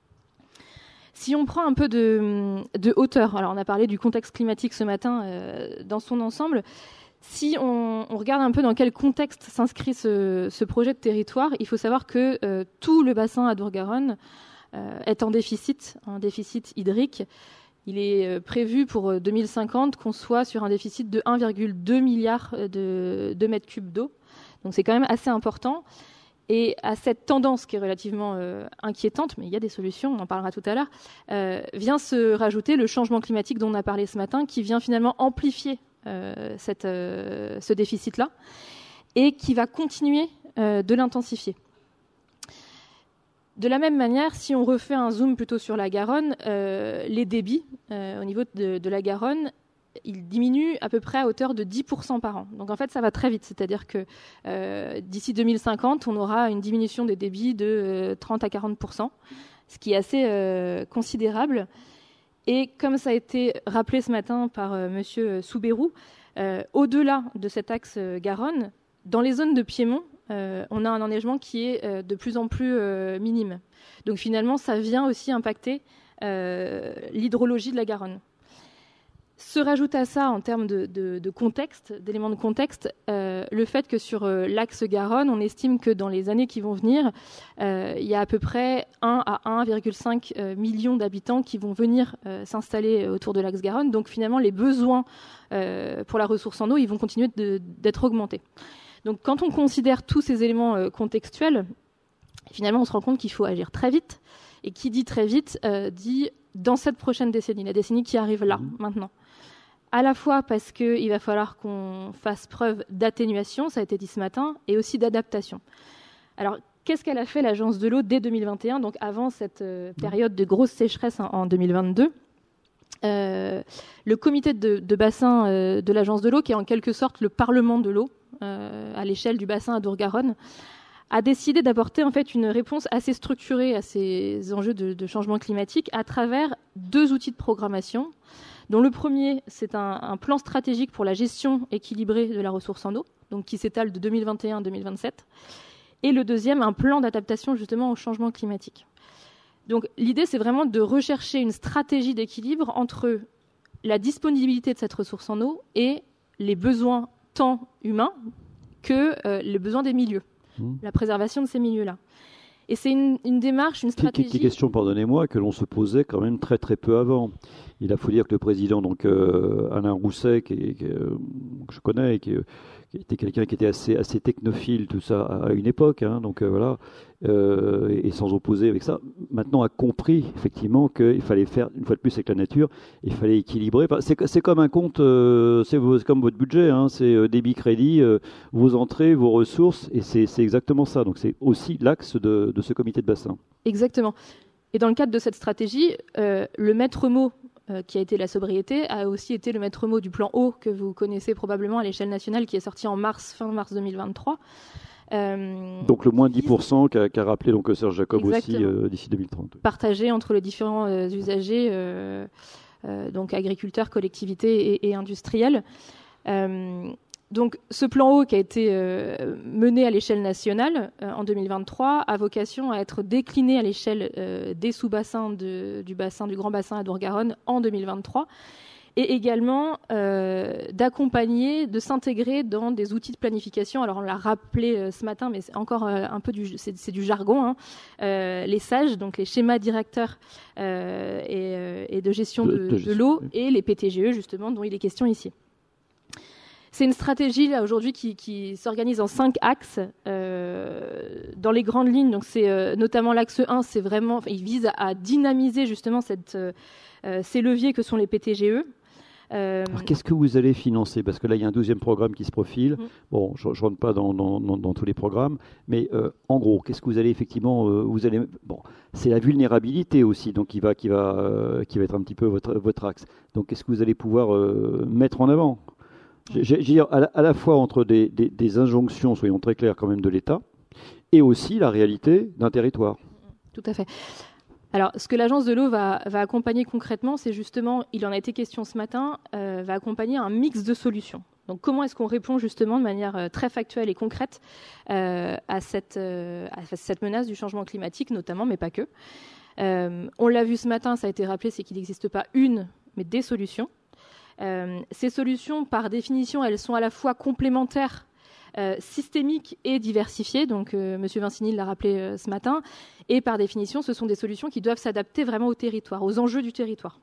Si on prend un peu de, de hauteur, alors on a parlé du contexte climatique ce matin euh, dans son ensemble, si on, on regarde un peu dans quel contexte s'inscrit ce, ce projet de territoire, il faut savoir que euh, tout le bassin Adour-Garonne euh, est en déficit, en déficit hydrique. Il est euh, prévu pour deux mille cinquante qu'on soit sur un déficit de un virgule deux milliard de, de mètres cubes d'eau. Donc c'est quand même assez important. Et à cette tendance qui est relativement euh, inquiétante, mais il y a des solutions, on en parlera tout à l'heure, euh, vient se rajouter le changement climatique dont on a parlé ce matin, qui vient finalement amplifier euh, cette, euh, ce déficit-là et qui va continuer euh, de l'intensifier. De la même manière, si on refait un zoom plutôt sur la Garonne, euh, les débits euh, au niveau de, de la Garonne, il diminue à peu près à hauteur de dix pour cent par an. Donc en fait, ça va très vite. C'est-à-dire que euh, d'ici deux mille cinquante, on aura une diminution des débits de euh, trente à quarante pour cent, ce qui est assez euh, considérable. Et comme ça a été rappelé ce matin par euh, M. Soubérou, euh, au-delà de cet axe euh, Garonne, dans les zones de piémont, euh, on a un enneigement qui est euh, de plus en plus euh, minime. Donc finalement, ça vient aussi impacter euh, l'hydrologie de la Garonne. Se rajoute à ça, en termes de, de, de contexte, d'éléments de contexte, euh, le fait que sur euh, l'axe Garonne, on estime que dans les années qui vont venir, euh, il y a à peu près un à un virgule cinq euh, millions d'habitants qui vont venir euh, s'installer autour de l'axe Garonne. Donc finalement, les besoins euh, pour la ressource en eau, ils vont continuer d'être augmentés. Donc quand on considère tous ces éléments euh, contextuels, finalement on se rend compte qu'il faut agir très vite, et qui dit très vite euh, dit dans cette prochaine décennie, la décennie qui arrive là, mmh. maintenant. À la fois parce qu'il va falloir qu'on fasse preuve d'atténuation, ça a été dit ce matin, et aussi d'adaptation. Alors, qu'est-ce qu'elle a fait, l'Agence de l'eau, dès deux mille vingt et un, donc avant cette euh, période de grosse sécheresse en, en deux mille vingt-deux euh, Le comité de, de bassin euh, de l'Agence de l'eau, qui est en quelque sorte le parlement de l'eau, euh, à l'échelle du bassin Adour-Garonne, a décidé d'apporter en fait une réponse assez structurée à ces enjeux de, de changement climatique à travers deux outils de programmation, dont le premier, c'est un, un plan stratégique pour la gestion équilibrée de la ressource en eau, donc qui s'étale de deux mille vingt et un à deux mille vingt-sept, et le deuxième, un plan d'adaptation justement au changement climatique. Donc l'idée, c'est vraiment de rechercher une stratégie d'équilibre entre la disponibilité de cette ressource en eau et les besoins tant humains que euh, les besoins des milieux. La préservation de ces milieux-là. Et c'est une, une démarche, une stratégie... Qui, qui, question, pardonnez-moi, que l'on se posait quand même très très peu avant. Il a faut dire que le président, donc euh, Alain Rousset, qui, qui, euh, que je connais, qui, qui était quelqu'un qui était assez, assez technophile, tout ça, à une époque, hein, donc euh, voilà, euh, et, et sans opposer avec ça, maintenant a compris effectivement qu'il fallait faire, une fois de plus avec la nature, il fallait équilibrer. Enfin, c'est, c'est comme un compte, euh, c'est, c'est comme votre budget, hein, c'est euh, débit crédit, euh, vos entrées, vos ressources, et c'est, c'est exactement ça. Donc c'est aussi l'axe de, de ce comité de bassin. Exactement. Et dans le cadre de cette stratégie, euh, le maître mot euh, qui a été la sobriété a aussi été le maître mot du plan eau que vous connaissez probablement à l'échelle nationale, qui est sorti en mars, fin mars deux mille vingt-trois. Euh, donc le moins dix pour cent qu'a, qu'a rappelé donc Serge Jacob aussi euh, d'ici deux mille trente. Partagé entre les différents euh, usagers, euh, euh, donc agriculteurs, collectivités et, et industriels. Euh, donc ce plan eau qui a été euh, mené à l'échelle nationale euh, en deux mille vingt-trois a vocation à être décliné à l'échelle euh, des sous-bassins de, du bassin du Grand Bassin Adour-Garonne en deux mille vingt-trois. Et également euh, d'accompagner, de s'intégrer dans des outils de planification. Alors on l'a rappelé euh, ce matin, mais c'est encore euh, un peu du, c'est, c'est du jargon. Hein. Euh, les S A G, donc les schémas directeurs euh, et, euh, et de gestion de, de, de, de l'eau, et les P T G E justement, dont il est question ici. C'est une stratégie là aujourd'hui qui, qui s'organise en cinq axes euh, dans les grandes lignes. Donc c'est euh, notamment l'axe un, c'est vraiment, il vise à, à dynamiser justement cette, euh, ces leviers que sont les P T G E. Euh... Alors, qu'est-ce que vous allez financer ? Parce que là, il y a un douzième programme qui se profile. Mmh. Bon, je ne rentre pas dans, dans, dans, dans tous les programmes, mais euh, en gros, qu'est-ce que vous allez effectivement... Euh, vous allez, bon, c'est la vulnérabilité aussi, donc qui va, qui va, euh, qui va être un petit peu votre, votre axe. Donc, qu'est-ce que vous allez pouvoir euh, mettre en avant ? J'ai, j'ai dire, à la, à la fois entre des, des, des injonctions, soyons très clairs quand même, de l'État, et aussi la réalité d'un territoire. Tout à fait. Alors, ce que l'Agence de l'eau va, va accompagner concrètement, c'est justement, il en a été question ce matin, euh, va accompagner un mix de solutions. Donc, comment est-ce qu'on répond justement de manière euh, très factuelle et concrète euh, à, cette, euh, à cette menace du changement climatique, notamment, mais pas que. Euh, on l'a vu ce matin, ça a été rappelé, c'est qu'il n'existe pas une, mais des solutions. Euh, ces solutions, par définition, elles sont à la fois complémentaires, Euh, systémique et diversifiée, donc euh, M. Vincini l'a rappelé euh, ce matin, et par définition, ce sont des solutions qui doivent s'adapter vraiment au territoire, aux enjeux du territoire.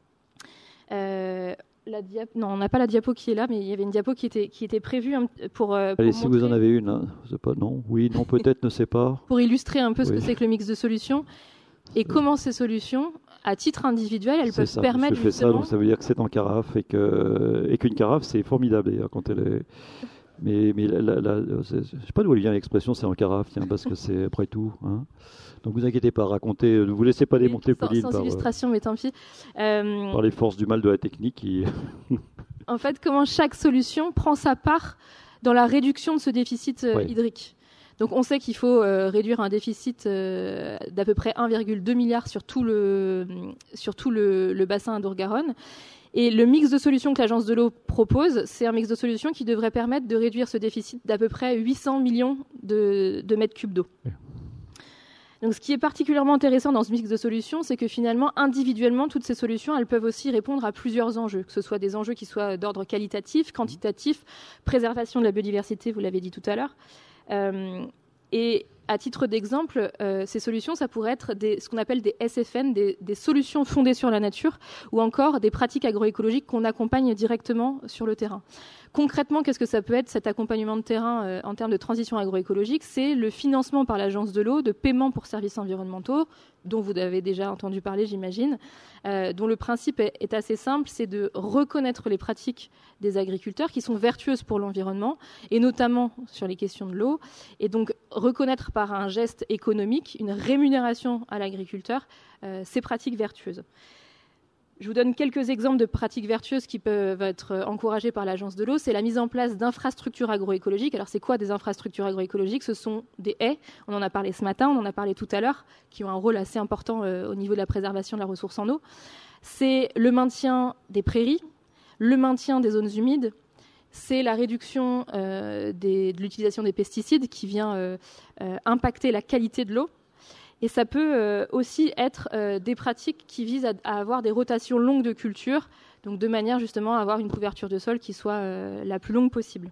Euh, la diap- non, on n'a pas la diapo qui est là, mais il y avait une diapo qui était, qui était prévue hein, pour, euh, pour Allez, montrer, si vous en avez une, hein, c'est pas, non, oui, non, peut-être, ne sais pas. Pour illustrer un peu ce oui. que c'est que le mix de solutions, et comment ces solutions, à titre individuel, elles c'est peuvent ça, permettre je fais justement... ça, donc ça veut dire que c'est en carafe, et, que, et qu'une carafe, c'est formidable, d'ailleurs, quand elle est... Mais, mais la, la, la, je ne sais pas d'où elle vient l'expression, c'est en carafe, tiens, parce que c'est après tout. Hein. Donc vous inquiétez pas, racontez, ne vous laissez pas démonter, sans, Pauline, sans par, illustration, mais tant pis. Euh, par les forces du mal de la technique. Qui... en fait, comment chaque solution prend sa part dans la réduction de ce déficit euh, ouais. hydrique. Donc on sait qu'il faut euh, réduire un déficit euh, d'à peu près un virgule deux milliard sur tout le, sur tout le, le bassin Adour-Garonne. Et le mix de solutions que l'Agence de l'eau propose, c'est un mix de solutions qui devrait permettre de réduire ce déficit d'à peu près huit cents millions de, de mètres cubes d'eau. Oui. Donc ce qui est particulièrement intéressant dans ce mix de solutions, c'est que finalement, individuellement, toutes ces solutions, elles peuvent aussi répondre à plusieurs enjeux, que ce soit des enjeux qui soient d'ordre qualitatif, quantitatif, préservation de la biodiversité, vous l'avez dit tout à l'heure. Euh, et à titre d'exemple, euh, ces solutions, ça pourrait être des, ce qu'on appelle des S F N, des, des solutions fondées sur la nature, ou encore des pratiques agroécologiques qu'on accompagne directement sur le terrain. Concrètement, qu'est-ce que ça peut être cet accompagnement de terrain euh, en termes de transition agroécologique? C'est le financement par l'Agence de l'eau de paiements pour services environnementaux, dont vous avez déjà entendu parler, j'imagine, euh, dont le principe est, est assez simple, c'est de reconnaître les pratiques des agriculteurs qui sont vertueuses pour l'environnement, et notamment sur les questions de l'eau, et donc reconnaître par un geste économique, une rémunération à l'agriculteur, euh, ces pratiques vertueuses. Je vous donne quelques exemples de pratiques vertueuses qui peuvent être encouragées par l'Agence de l'eau. C'est la mise en place d'infrastructures agroécologiques. Alors, c'est quoi des infrastructures agroécologiques? Ce sont des haies, on en a parlé ce matin, on en a parlé tout à l'heure, qui ont un rôle assez important euh, au niveau de la préservation de la ressource en eau. C'est le maintien des prairies, le maintien des zones humides, c'est la réduction euh, des, de l'utilisation des pesticides qui vient euh, euh, impacter la qualité de l'eau. Et ça peut euh, aussi être euh, des pratiques qui visent à, à avoir des rotations longues de culture, donc de manière justement à avoir une couverture de sol qui soit euh, la plus longue possible.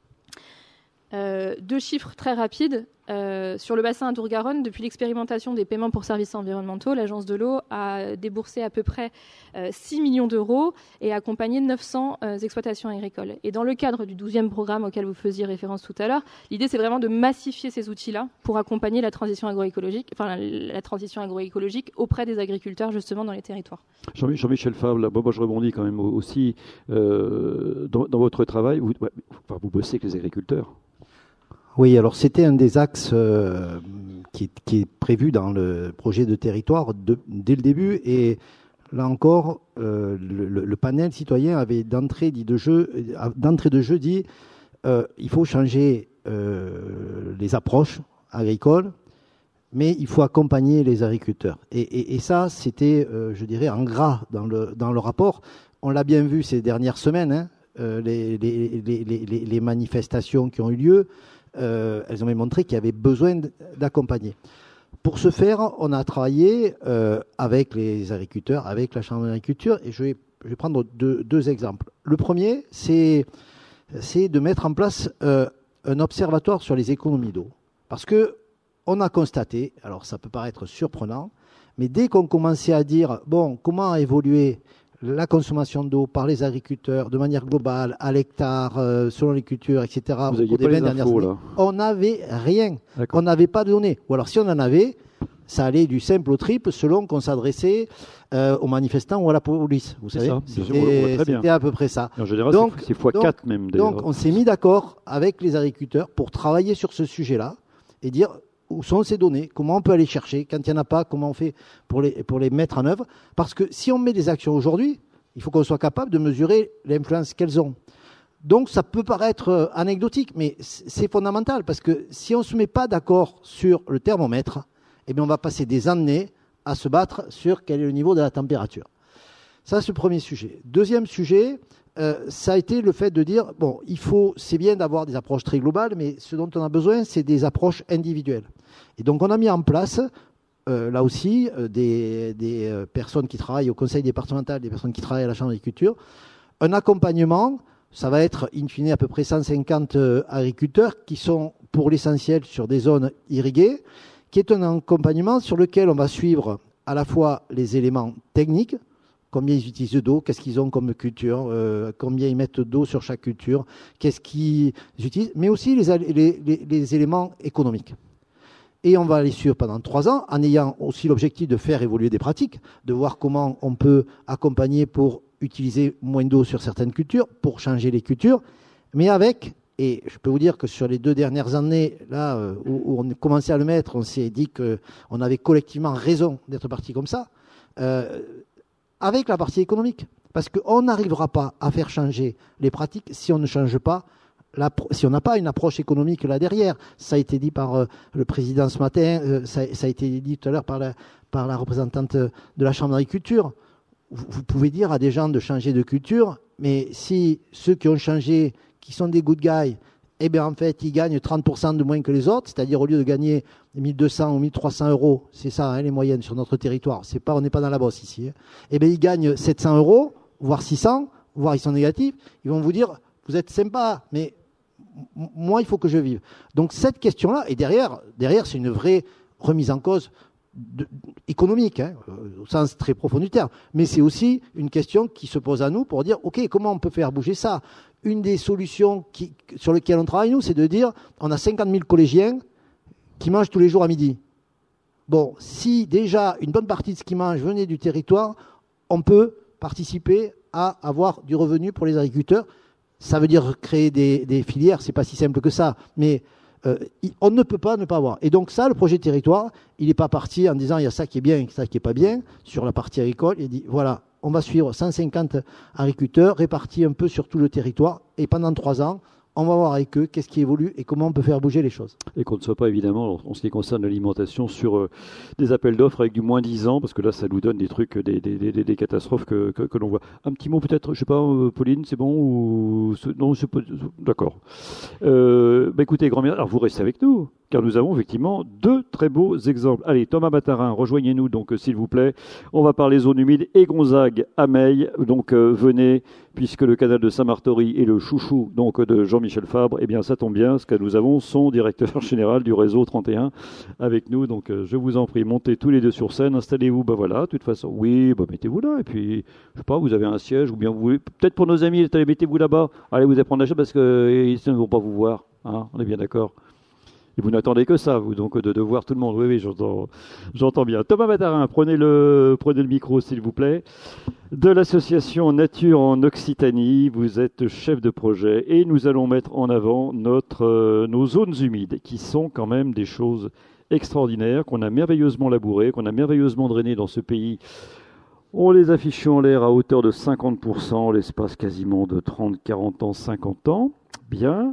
Euh, deux chiffres très rapides. Euh, sur le bassin Adour-Garonne, depuis l'expérimentation des paiements pour services environnementaux, l'Agence de l'eau a déboursé à peu près euh, six millions d'euros et a accompagné neuf cents euh, exploitations agricoles. Et dans le cadre du douzième programme auquel vous faisiez référence tout à l'heure, l'idée c'est vraiment de massifier ces outils-là pour accompagner la transition agroécologique, enfin la, la transition agroécologique auprès des agriculteurs justement dans les territoires. Jean- Jean-Michel Favre, là, bon, moi je rebondis quand même aussi euh, dans, dans votre travail, vous, ouais, enfin, vous bossez avec les agriculteurs. Oui, alors c'était un des axes euh, qui, est, qui est prévu dans le projet de territoire de, dès le début. Et là encore, euh, le, le panel citoyen avait d'entrée de jeu, d'entrée de jeu dit euh, il faut changer euh, les approches agricoles, mais il faut accompagner les agriculteurs. Et, et, et ça, c'était, euh, je dirais, en gras dans le, dans le rapport. On l'a bien vu ces dernières semaines, hein, euh, les, les, les, les, les manifestations qui ont eu lieu. Euh, elles ont même montré qu'il y avait besoin d'accompagner. Pour ce faire, on a travaillé euh, avec les agriculteurs, avec la Chambre d'agriculture, et je vais, je vais prendre deux, deux exemples. Le premier, c'est, c'est de mettre en place euh, un observatoire sur les économies d'eau. Parce que on a constaté, alors ça peut paraître surprenant, mais dès qu'on commençait à dire, bon, comment a évolué la consommation d'eau par les agriculteurs de manière globale, à l'hectare, euh, selon les cultures, et cetera. Vous n'aviez pas les infos, là. On n'avait rien. D'accord. On n'avait pas de données. Ou alors, si on en avait, ça allait du simple au triple selon qu'on s'adressait euh, aux manifestants ou à la police. Vous savez, ça, c'était, très bien. C'était à peu près ça. En général, donc, c'est fois quatre même. D'ailleurs. Donc, on s'est mis d'accord avec les agriculteurs pour travailler sur ce sujet-là et dire où sont ces données, comment on peut aller chercher, quand il n'y en a pas, comment on fait pour les, pour les mettre en œuvre. Parce que si on met des actions aujourd'hui, il faut qu'on soit capable de mesurer l'influence qu'elles ont. Donc ça peut paraître anecdotique, mais c'est fondamental, parce que si on ne se met pas d'accord sur le thermomètre, eh bien on va passer des années à se battre sur quel est le niveau de la température. Ça, c'est le premier sujet. Deuxième sujet, euh, ça a été le fait de dire, bon, il faut, c'est bien d'avoir des approches très globales, mais ce dont on a besoin, c'est des approches individuelles. Et donc, on a mis en place, euh, là aussi, euh, des, des euh, personnes qui travaillent au conseil départemental, des personnes qui travaillent à la Chambre d'agriculture, un accompagnement. Ça va être, in fine, à peu près cent cinquante euh, agriculteurs qui sont, pour l'essentiel, sur des zones irriguées, qui est un accompagnement sur lequel on va suivre à la fois les éléments techniques, combien ils utilisent d'eau, qu'est-ce qu'ils ont comme culture, euh, combien ils mettent d'eau sur chaque culture, qu'est-ce qu'ils utilisent, mais aussi les, les, les, les éléments économiques. Et on va les suivre pendant trois ans, en ayant aussi l'objectif de faire évoluer des pratiques, de voir comment on peut accompagner pour utiliser moins d'eau sur certaines cultures, pour changer les cultures, mais avec, et je peux vous dire que sur les deux dernières années, là où, où on a commencé à le mettre, on s'est dit qu'on avait collectivement raison d'être parti comme ça, euh, avec la partie économique. Parce qu'on n'arrivera pas à faire changer les pratiques si on ne change pas, la, si on n'a pas une approche économique là derrière. Ça a été dit par euh, le président ce matin, euh, ça, ça a été dit tout à l'heure par la, par la représentante de la Chambre d'agriculture. Vous, vous pouvez dire à des gens de changer de culture, mais si ceux qui ont changé, qui sont des good guys, eh bien en fait ils gagnent trente pour cent de moins que les autres, c'est-à-dire au lieu de gagner mille deux cents ou mille trois cents euros, c'est ça hein, les moyennes sur notre territoire, c'est pas, on n'est pas dans la bosse ici, hein. Eh bien ils gagnent sept cents euros, voire six cents, voire ils sont négatifs, ils vont vous dire vous êtes sympa, mais moi il faut que je vive. Donc cette question-là, et derrière, derrière c'est une vraie remise en cause de, économique, hein, au sens très profond du terme, mais c'est aussi une question qui se pose à nous pour dire, OK, comment on peut faire bouger ça? Une des solutions qui, sur lesquelles on travaille, nous, c'est de dire, on a cinquante mille collégiens qui mangent tous les jours à midi. Bon, si déjà une bonne partie de ce qu'ils mangent venait du territoire, on peut participer à avoir du revenu pour les agriculteurs. Ça veut dire créer des, des filières, c'est pas si simple que ça, mais euh, on ne peut pas ne pas avoir. Et donc ça, le projet territoire, il n'est pas parti en disant il y a ça qui est bien et ça qui est pas bien sur la partie agricole. Il dit voilà, on va suivre cent cinquante agriculteurs répartis un peu sur tout le territoire et pendant trois ans, on va voir avec eux qu'est-ce qui évolue et comment on peut faire bouger les choses. Et qu'on ne soit pas évidemment, en ce qui concerne l'alimentation, sur euh, des appels d'offres avec du moins dix ans, parce que là, ça nous donne des trucs, des, des, des, des catastrophes que, que, que l'on voit. Un petit mot peut-être, je sais pas, euh, Pauline, c'est bon ou non, c'est pas... D'accord. Euh, bah écoutez, grand bien, alors vous restez avec nous, car nous avons effectivement deux très beaux exemples. Allez, Thomas Matarin, rejoignez-nous donc, euh, s'il vous plaît. On va parler zone humide et Gonzague à Meille. Donc euh, venez, puisque le canal de Saint-Martory est le chouchou donc de Jean-Michel Fabre. Eh bien, ça tombe bien, parce que nous avons son directeur général du réseau trente et un avec nous. Donc, euh, je vous en prie, montez tous les deux sur scène, installez-vous. Ben voilà, de toute façon, oui, ben mettez-vous là. Et puis, je sais pas, vous avez un siège, ou bien vous voulez, peut-être pour nos amis, allez, mettez-vous là-bas. Allez, vous allez prendre la chaise parce qu'ils ne vont pas vous voir. Hein, on est bien d'accord. Et vous n'attendez que ça, vous, donc, de, de voir tout le monde. Oui, oui, j'entends, j'entends bien. Thomas Matarin, prenez le, prenez le micro, s'il vous plaît. De l'association Nature en Occitanie, vous êtes chef de projet et nous allons mettre en avant notre, euh, nos zones humides, qui sont quand même des choses extraordinaires, qu'on a merveilleusement labourées, qu'on a merveilleusement drainées dans ce pays. On les affiche en l'air à hauteur de cinquante pour cent, l'espace quasiment de trente, quarante ans, cinquante ans. Bien.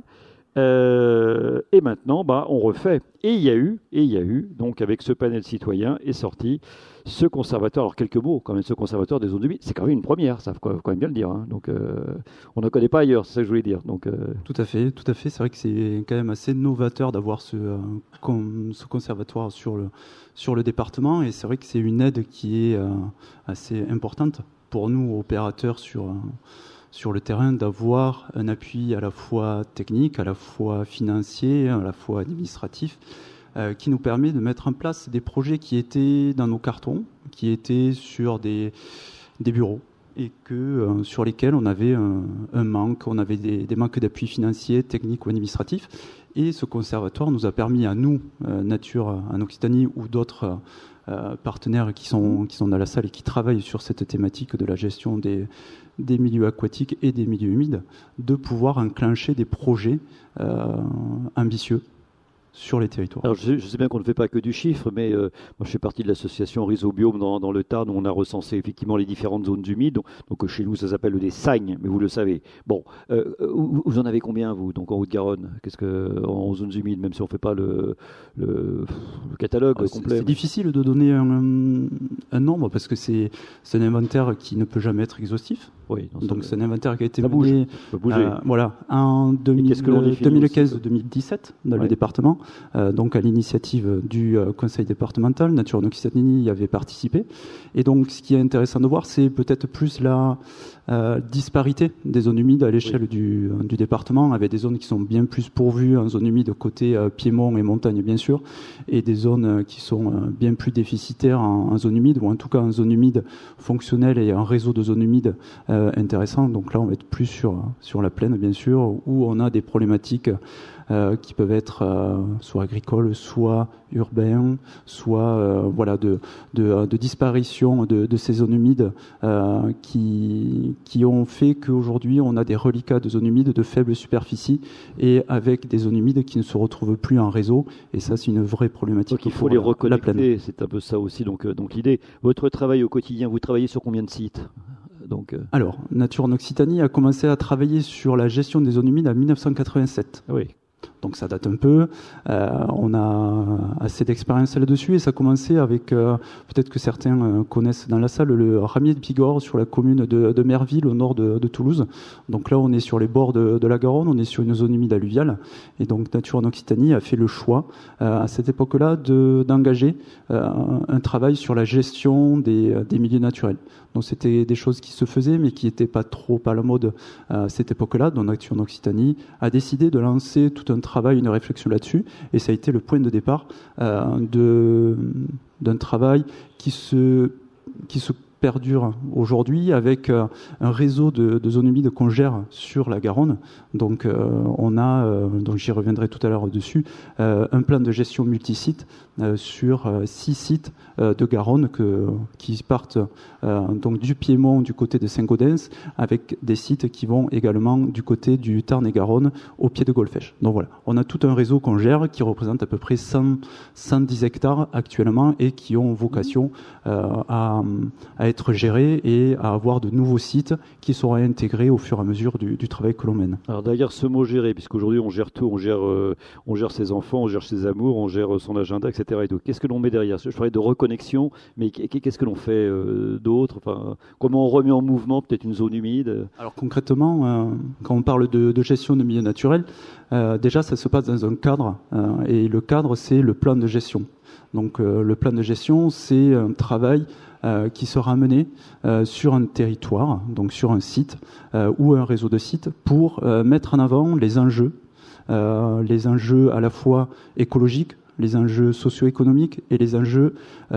Euh, et maintenant, bah, on refait. Et il y a eu, et il y a eu, donc avec ce panel citoyen est sorti ce conservatoire. Alors quelques mots quand même, ce conservatoire des zones humides, c'est quand même une première, ça faut quand même bien le dire. Hein. Donc euh, on ne connaît pas ailleurs, c'est ça que je voulais dire. Donc euh... tout à fait, tout à fait. C'est vrai que c'est quand même assez novateur d'avoir ce, euh, com- ce conservatoire sur le sur le département, et c'est vrai que c'est une aide qui est euh, assez importante pour nous opérateurs sur euh, sur le terrain, d'avoir un appui à la fois technique, à la fois financier, à la fois administratif, euh, qui nous permet de mettre en place des projets qui étaient dans nos cartons, qui étaient sur des, des bureaux, et que, euh, sur lesquels on avait un, un manque, on avait des, des manques d'appui financier, technique ou administratif. Et ce conservatoire nous a permis à nous, euh, Nature en Occitanie, ou d'autres euh, partenaires qui sont, qui sont dans la salle et qui travaillent sur cette thématique de la gestion des des milieux aquatiques et des milieux humides, de pouvoir enclencher des projets euh, ambitieux sur les territoires. Alors, je sais, je sais bien qu'on ne fait pas que du chiffre, mais euh, moi je fais partie de l'association Rhizobiome dans, dans le Tarn, où on a recensé effectivement les différentes zones humides. Donc, donc chez nous, ça s'appelle des sagnes, mais vous le savez. Bon, euh, vous, vous en avez combien, vous, donc en Haute-Garonne? Qu'est-ce que en zones humides, même si on ne fait pas le, le, le catalogue Alors, complet? C'est difficile de donner un, un nombre, parce que c'est, c'est un inventaire qui ne peut jamais être exhaustif. Oui, non, donc c'est un inventaire qui a été ça mené bouge, ça peut bouger. Euh, voilà, en deux mille quinze deux mille dix-sept dans ouais. le département, euh, donc à l'initiative du euh, conseil départemental. Nature en Occitanie y avait participé. Et donc ce qui est intéressant de voir, c'est peut-être plus la euh, disparité des zones humides à l'échelle oui. du, euh, du département, avec des zones qui sont bien plus pourvues en zone humide côté euh, piémont et montagne bien sûr, et des zones euh, qui sont euh, bien plus déficitaires en, en zone humide, ou en tout cas en zone humide fonctionnelle et un réseau de zones humides euh, intéressant. Donc là, on va être plus sur, sur la plaine, bien sûr, où on a des problématiques euh, qui peuvent être euh, soit agricoles, soit urbains, soit euh, voilà, de, de, de disparition de, de ces zones humides euh, qui, qui ont fait qu'aujourd'hui, on a des reliquats de zones humides de faible superficie, et avec des zones humides qui ne se retrouvent plus en réseau. Et ça, c'est une vraie problématique. Donc il faut les reconnecter, c'est un peu ça aussi. Donc, euh, donc l'idée, votre travail au quotidien, vous travaillez sur combien de sites? Donc, euh... Alors, Nature en Occitanie a commencé à travailler sur la gestion des zones humides en mille neuf cent quatre-vingt-sept. Oui. Donc ça date un peu, euh, on a assez d'expérience là-dessus, et ça a commencé avec, euh, peut-être que certains euh, connaissent dans la salle, le ramier de Bigorre sur la commune de, de Merville, au nord de, de Toulouse. Donc là, on est sur les bords de, de la Garonne, on est sur une zone humide alluviale, et donc Nature en Occitanie a fait le choix, euh, à cette époque-là, de, d'engager euh, un travail sur la gestion des, des milieux naturels. Donc c'était des choses qui se faisaient, mais qui n'étaient pas trop à la mode à cette époque-là. Donc Nature en Occitanie a décidé de lancer tout un travail, une réflexion là-dessus, et ça a été le point de départ euh, de, d'un travail qui se, qui se perdure aujourd'hui avec euh, un réseau de, de zones humides qu'on gère sur la Garonne. Donc euh, on a, euh, donc j'y reviendrai tout à l'heure dessus, euh, un plan de gestion multisite euh, sur euh, six sites euh, de Garonne que, qui partent euh, donc du Piémont du côté de Saint-Gaudens, avec des sites qui vont également du côté du Tarn et Garonne au pied de Golfech. Donc voilà, on a tout un réseau qu'on gère qui représente à peu près cent, cent dix hectares actuellement et qui ont vocation euh, à, à être gérés et à avoir de nouveaux sites qui seront intégrés au fur et à mesure du, du travail que l'on mène. Alors derrière ce mot gérer, puisqu'aujourd'hui on gère tout, on gère, euh, on gère ses enfants, on gère ses amours, on gère son agenda, et cetera. Et tout. Qu'est-ce que l'on met derrière ? Je parlais de reconnexion, mais qu'est-ce que l'on fait euh, d'autre ? Enfin, comment on remet en mouvement peut-être une zone humide ? Alors concrètement, euh, quand on parle de, de gestion de milieux naturels, euh, déjà ça se passe dans un cadre, euh, et le cadre c'est le plan de gestion. Donc euh, le plan de gestion c'est un travail Euh, qui sera mené euh, sur un territoire, donc sur un site euh, ou un réseau de sites pour euh, mettre en avant les enjeux, euh, les enjeux à la fois écologiques, les enjeux socio-économiques et les enjeux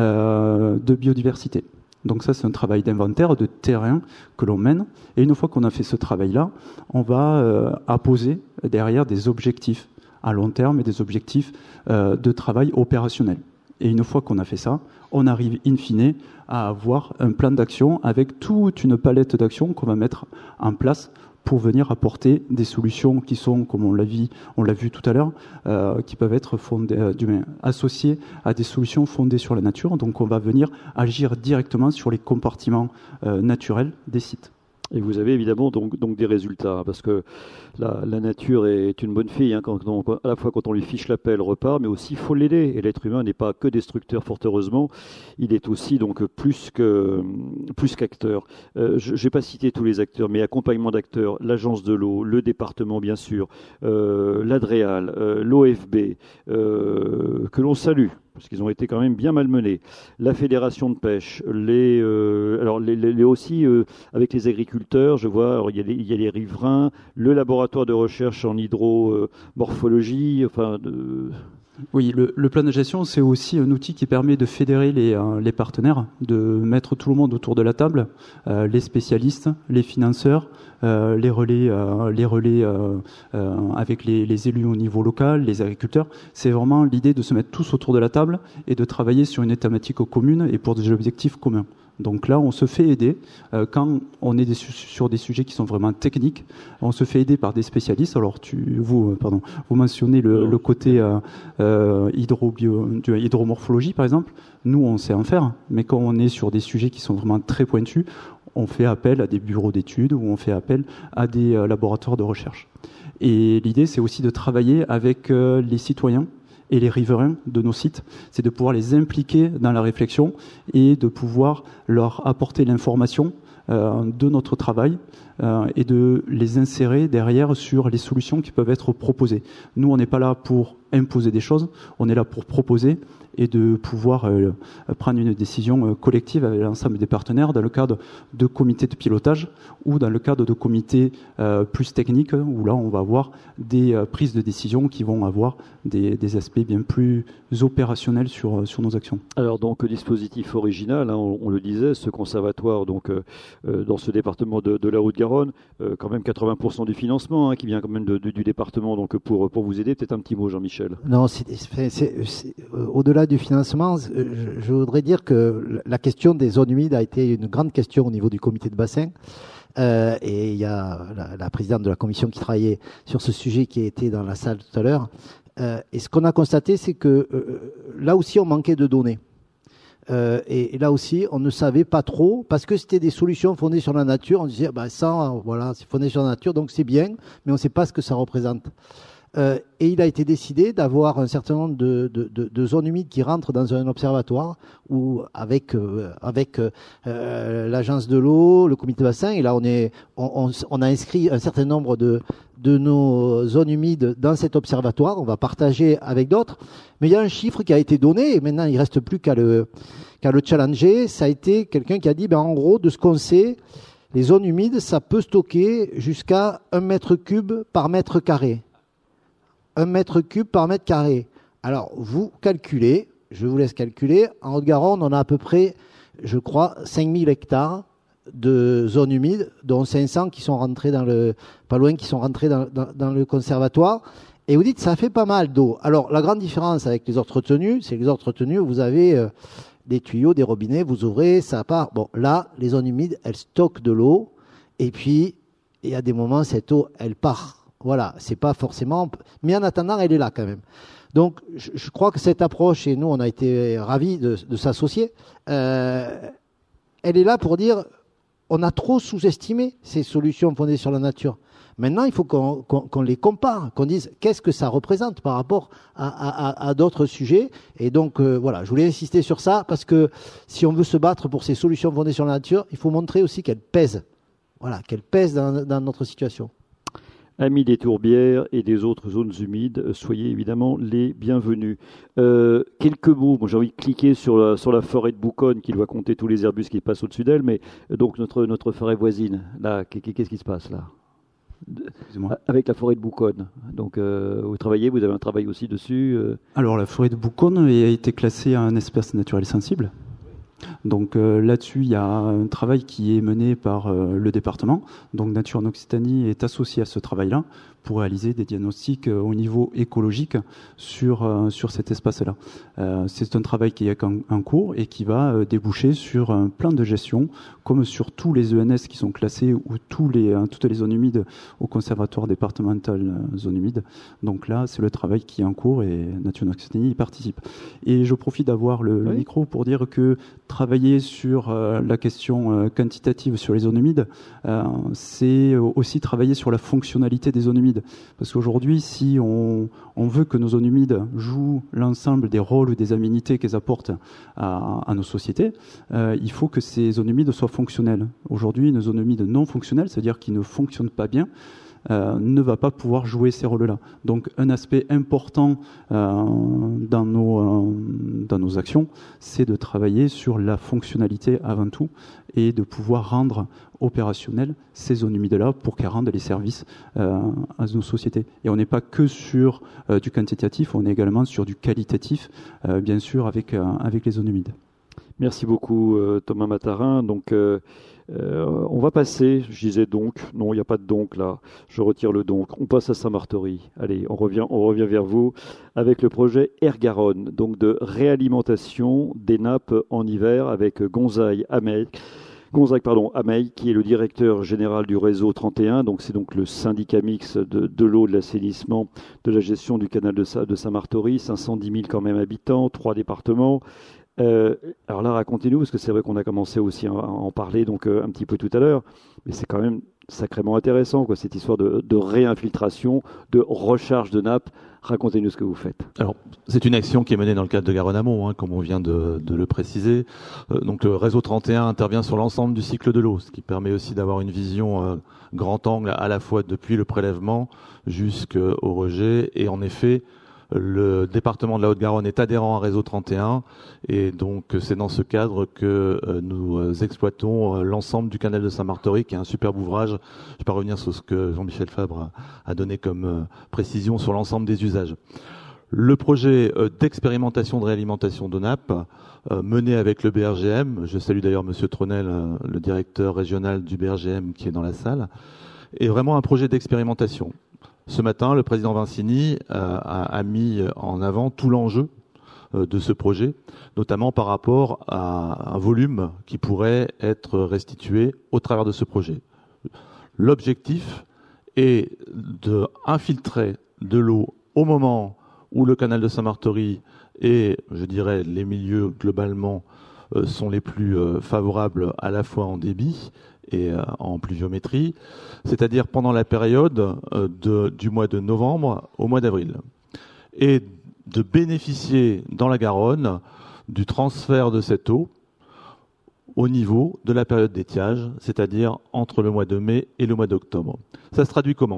euh, de biodiversité. Donc ça, c'est un travail d'inventaire, de terrain que l'on mène. Et une fois qu'on a fait ce travail-là, on va euh, apposer derrière des objectifs à long terme et des objectifs euh, de travail opérationnel. Et une fois qu'on a fait ça, on arrive in fine à avoir un plan d'action avec toute une palette d'actions qu'on va mettre en place pour venir apporter des solutions qui sont, comme on l'a vu, on l'a vu tout à l'heure, euh, qui peuvent être fondées, euh, du moins, associées à des solutions fondées sur la nature. Donc on va venir agir directement sur les compartiments euh, naturels des sites. Et vous avez évidemment donc, donc des résultats, parce que la, la nature est une bonne fille, hein, quand on, à la fois quand on lui fiche la paix, elle repart, mais aussi il faut l'aider. Et l'être humain n'est pas que destructeur, fort heureusement, il est aussi donc plus que plus qu'acteur. Euh, je n'ai pas cité tous les acteurs, mais accompagnement d'acteurs, l'agence de l'eau, le département bien sûr, euh, l'Adréal, euh, l'O F B, euh, que l'on salue, parce qu'ils ont été quand même bien malmenés. La fédération de pêche, les, euh, alors les, les, les aussi euh, avec les agriculteurs, je vois, alors il y a les, il y a les riverains, le laboratoire de recherche en hydromorphologie, enfin. De... Oui, le, le plan de gestion, c'est aussi un outil qui permet de fédérer les, euh, les partenaires, de mettre tout le monde autour de la table, euh, les spécialistes, les financeurs, euh, les relais, euh, les relais euh, euh, avec les, les élus au niveau local, les agriculteurs. C'est vraiment l'idée de se mettre tous autour de la table et de travailler sur une thématique commune et pour des objectifs communs. Donc là, on se fait aider euh, quand on est des, sur des sujets qui sont vraiment techniques. On se fait aider par des spécialistes. Alors, tu, vous, pardon, vous mentionnez le, le côté euh, euh, hydrobio, hydromorphologie, par exemple. Nous, on sait en faire, mais quand on est sur des sujets qui sont vraiment très pointus, on fait appel à des bureaux d'études ou on fait appel à des euh, laboratoires de recherche. Et l'idée, c'est aussi de travailler avec euh, les citoyens et les riverains de nos sites, c'est de pouvoir les impliquer dans la réflexion et de pouvoir leur apporter l'information euh, de notre travail euh, et de les insérer derrière sur les solutions qui peuvent être proposées. Nous, on n'est pas là pour imposer des choses, on est là pour proposer et de pouvoir euh, prendre une décision euh, collective avec l'ensemble des partenaires dans le cadre de comités de pilotage ou dans le cadre de comités euh, plus techniques où là on va avoir des euh, prises de décision qui vont avoir des, des aspects bien plus opérationnels sur, sur nos actions. Alors donc dispositif original, hein, on, on le disait, ce conservatoire donc euh, dans ce département de, de la Haute-Garonne, euh, quand même quatre-vingts pour cent du financement hein, qui vient quand même de, de, du département donc pour, pour vous aider. Peut-être un petit mot Jean-Michel. Non, c'est, c'est, c'est, c'est, au-delà du financement, je, je voudrais dire que la question des zones humides a été une grande question au niveau du comité de bassin. Euh, et il y a la, la présidente de la commission qui travaillait sur ce sujet qui était dans la salle tout à l'heure. Euh, et ce qu'on a constaté, c'est que euh, là aussi, on manquait de données. Euh, et, et là aussi, on ne savait pas trop, parce que c'était des solutions fondées sur la nature. On disait, bah, ça, voilà, c'est fondé sur la nature, donc c'est bien, mais on ne sait pas ce que ça représente. Euh, et il a été décidé d'avoir un certain nombre de, de, de, de zones humides qui rentrent dans un observatoire où avec euh, avec euh, l'agence de l'eau, le comité de bassin. Et là, on est on, on, on a inscrit un certain nombre de de nos zones humides dans cet observatoire. On va partager avec d'autres. Mais il y a un chiffre qui a été donné et maintenant il reste plus qu'à le qu'à le challenger. Ça a été quelqu'un qui a dit, ben en gros, de ce qu'on sait, les zones humides, ça peut stocker jusqu'à un mètre cube par mètre carré. Un mètre cube par mètre carré. Alors, vous calculez, je vous laisse calculer. En Haute-Garonne, on a à peu près, je crois, cinq mille hectares de zones humides, dont cinq cents qui sont rentrés dans le, pas loin, qui sont rentrés dans, dans, dans le conservatoire. Et vous dites, ça fait pas mal d'eau. Alors, la grande différence avec les autres retenues, c'est que les autres retenues, vous avez euh, des tuyaux, des robinets, vous ouvrez, ça part. Bon, là, les zones humides, elles stockent de l'eau. Et puis, il y a des moments, cette eau, elle part. Voilà, c'est pas forcément... Mais en attendant, elle est là quand même. Donc, je, je crois que cette approche, et nous, on a été ravis de, de s'associer, euh, elle est là pour dire... On a trop sous-estimé ces solutions fondées sur la nature. Maintenant, il faut qu'on, qu'on, qu'on les compare, qu'on dise qu'est-ce que ça représente par rapport à, à, à d'autres sujets. Et donc, euh, voilà, je voulais insister sur ça parce que si on veut se battre pour ces solutions fondées sur la nature, il faut montrer aussi qu'elles pèsent. Voilà, qu'elles pèsent dans, dans notre situation. Amis des tourbières et des autres zones humides, soyez évidemment les bienvenus. Euh, quelques mots, moi j'ai envie de cliquer sur la, sur la forêt de Bouconne qui doit compter tous les arbustes qui passent au-dessus d'elle, mais donc notre, notre forêt voisine, là, qu'est-ce qui se passe là? Avec la forêt de Bouconne. Donc euh, vous travaillez, vous avez un travail aussi dessus euh... Alors la forêt de Bouconne a été classée en espèce naturelle sensible. Donc euh, là-dessus, il y a un travail qui est mené par euh, le département. Donc Nature en Occitanie est associé à ce travail-là pour réaliser des diagnostics euh, au niveau écologique sur euh, sur cet espace-là. Euh, c'est un travail qui est en, en cours et qui va euh, déboucher sur un plan de gestion, comme sur tous les E N S qui sont classés ou tous les euh, toutes les zones humides au conservatoire départemental euh, zones humides. Donc là, c'est le travail qui est en cours et Nature en Occitanie y participe. Et je profite d'avoir le, oui. le micro pour dire que travailler sur euh, la question euh, quantitative sur les zones humides, euh, c'est aussi travailler sur la fonctionnalité des zones humides. Parce qu'aujourd'hui, si on, on veut que nos zones humides jouent l'ensemble des rôles ou des aménités qu'elles apportent à, à nos sociétés, euh, il faut que ces zones humides soient fonctionnelles. Aujourd'hui, une zone humide non fonctionnelle, c'est-à-dire qui ne fonctionne pas bien, Euh, ne va pas pouvoir jouer ces rôles-là. Donc un aspect important euh, dans, nos, euh, dans nos actions, c'est de travailler sur la fonctionnalité avant tout et de pouvoir rendre opérationnelles ces zones humides-là pour qu'elles rendent les services euh, à nos sociétés. Et on n'est pas que sur euh, du quantitatif, on est également sur du qualitatif, euh, bien sûr, avec, euh, avec les zones humides. Merci beaucoup euh, Thomas Matarin. Donc euh, Euh, on va passer, je disais donc, non, il n'y a pas de donc là, je retire le donc, on passe à Saint-Martory. Allez, on revient, on revient vers vous avec le projet Air Garonne, donc de réalimentation des nappes en hiver avec Gonzague Ameil, Gonzague, pardon, Ameil, qui est le directeur général du réseau trente et un, donc c'est donc le syndicat mixte de, de l'eau, de l'assainissement, de la gestion du canal de, de Saint-Martory, cinq cent dix mille quand même habitants, trois départements. Euh, alors là, racontez-nous, parce que c'est vrai qu'on a commencé aussi à en parler donc euh, un petit peu tout à l'heure, mais c'est quand même sacrément intéressant, quoi, cette histoire de, de réinfiltration, de recharge de nappe. Racontez-nous ce que vous faites. Alors, c'est une action qui est menée dans le cadre de Garonne Amont, hein, comme on vient de, de le préciser. Euh, donc, le réseau trente et un intervient sur l'ensemble du cycle de l'eau, ce qui permet aussi d'avoir une vision euh, grand angle, à la fois depuis le prélèvement jusqu'au rejet. Et en effet, le département de la Haute-Garonne est adhérent à Réseau trente et un et donc c'est dans ce cadre que euh, nous exploitons euh, l'ensemble du canal de Saint-Martory, qui est un superbe ouvrage. Je ne vais pas revenir sur ce que Jean-Michel Fabre a, a donné comme euh, précision sur l'ensemble des usages. Le projet euh, d'expérimentation de réalimentation de nappes euh, mené avec le B R G M, je salue d'ailleurs Monsieur Tronel, euh, le directeur régional du B R G M qui est dans la salle, est vraiment un projet d'expérimentation. Ce matin, le président Vincini euh, a, a mis en avant tout l'enjeu euh, de ce projet, notamment par rapport à un volume qui pourrait être restitué au travers de ce projet. L'objectif est d'infiltrer de l'eau au moment où le canal de Saint-Martory et, je dirais, les milieux globalement euh, sont les plus euh, favorables à la fois en débit et euh, en pluviométrie, c'est-à-dire pendant la période euh, de, du mois de novembre au mois d'avril, et de bénéficier dans la Garonne du transfert de cette eau au niveau de la période d'étiage, c'est-à-dire entre le mois de mai et le mois d'octobre. Ça se traduit comment ?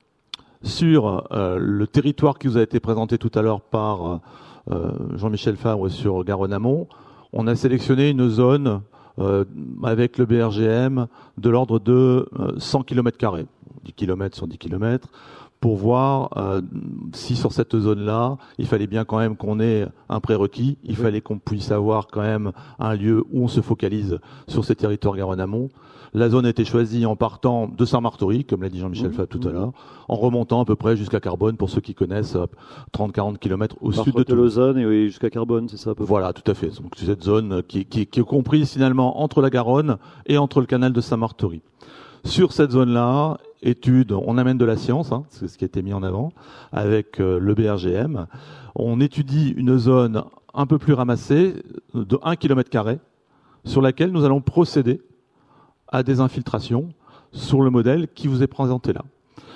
Sur euh, le territoire qui vous a été présenté tout à l'heure par euh, Jean-Michel Fabre sur Garonne Amont, on a sélectionné une zone Euh, avec le B R G M de l'ordre de euh, cent kilomètres carrés, dix kilomètres sur dix kilomètres, pour voir euh, si sur cette zone-là, il fallait bien quand même qu'on ait un prérequis, il oui. fallait qu'on puisse avoir quand même un lieu où on se focalise sur ces territoires Garonne-Amont. La zone a été choisie en partant de Saint-Martory, comme l'a dit Jean-Michel mmh, Fab tout mmh. à l'heure, en remontant à peu près jusqu'à Carbone, pour ceux qui connaissent, trente à quarante kilomètres au Par sud de, de Lausanne et oui, jusqu'à Carbone, c'est ça à peu près. Voilà, tout à fait. Donc c'est cette zone qui, qui, qui est comprise finalement entre la Garonne et entre le canal de Saint-Martory. Sur cette zone-là, étude, on amène de la science, hein, c'est ce qui a été mis en avant, avec euh, le B R G M. On étudie une zone un peu plus ramassée, de un kilomètre carré, sur laquelle nous allons procéder à des infiltrations sur le modèle qui vous est présenté là.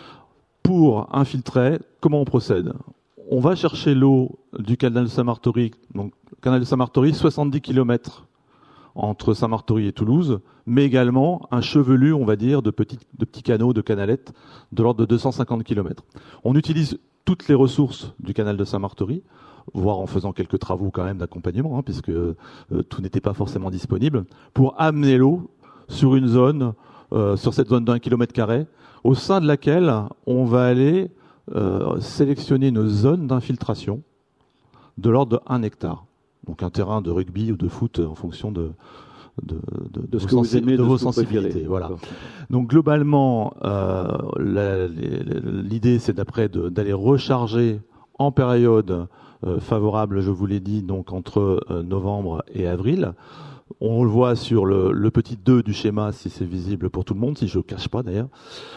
Pour infiltrer, comment on procède ? On va chercher l'eau du canal de Saint-Martory, donc canal de Saint-Martory, soixante-dix kilomètres entre Saint-Martory et Toulouse, mais également un chevelu, on va dire, de petits, de petits canaux, de canalettes, de l'ordre de deux cent cinquante kilomètres. On utilise toutes les ressources du canal de Saint-Martory, voire en faisant quelques travaux quand même d'accompagnement, hein, puisque euh, tout n'était pas forcément disponible, pour amener l'eau sur une zone, euh, sur cette zone d'un kilomètre carré, au sein de laquelle on va aller euh, sélectionner une zone d'infiltration de l'ordre de un hectare. Donc un terrain de rugby ou de foot en fonction de, de, de, de, ce vos, que vous aimez, de de vos ce sensibilités. Voilà. Donc globalement, euh, la, l'idée c'est d'après de, d'aller recharger en période euh, favorable, je vous l'ai dit, donc entre euh, novembre et avril. On le voit sur le, le petit deux du schéma, si c'est visible pour tout le monde, si je ne le cache pas d'ailleurs.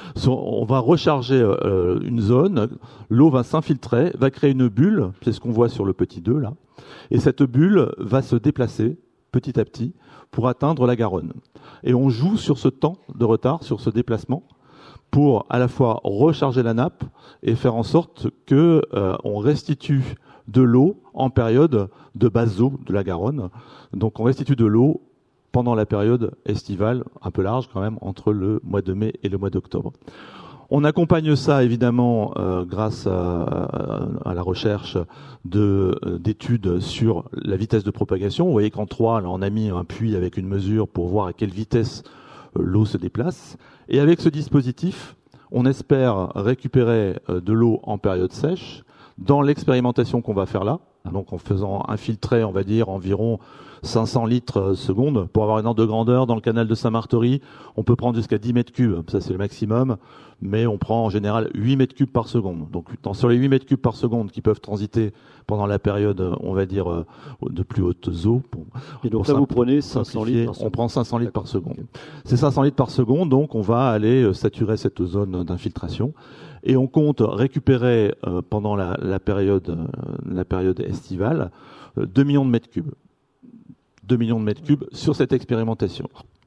On va recharger euh, une zone, l'eau va s'infiltrer, va créer une bulle, c'est ce qu'on voit sur le petit deux là, et cette bulle va se déplacer petit à petit pour atteindre la Garonne. Et on joue sur ce temps de retard, sur ce déplacement, pour à la fois recharger la nappe et faire en sorte que euh, on restitue de l'eau en période de basse eau de la Garonne. Donc on restitue de l'eau pendant la période estivale, un peu large quand même, entre le mois de mai et le mois d'octobre. On accompagne ça évidemment euh, grâce à, à la recherche de, d'études sur la vitesse de propagation. Vous voyez qu'en trois, là, on a mis un puits avec une mesure pour voir à quelle vitesse euh, l'eau se déplace. Et avec ce dispositif, on espère récupérer euh, de l'eau en période sèche. Dans l'expérimentation qu'on va faire là, donc en faisant infiltrer, on va dire, environ cinq cents litres seconde, pour avoir une ordre de grandeur, dans le canal de Saint-Martory, on peut prendre jusqu'à dix mètres cubes, ça c'est le maximum, mais on prend en général huit mètres cubes par seconde. Donc dans, sur les huit mètres cubes par seconde qui peuvent transiter pendant la période, on va dire, de plus hautes eaux. Pour, Et donc là, vous prenez cinq cents litres par seconde. On prend cinq cents litres par seconde. C'est cinq cents litres par seconde, donc on va aller saturer cette zone d'infiltration. Et on compte récupérer euh, pendant la, la période, euh, la période estivale, euh, deux millions de mètres cubes. deux millions de mètres cubes sur cette expérimentation.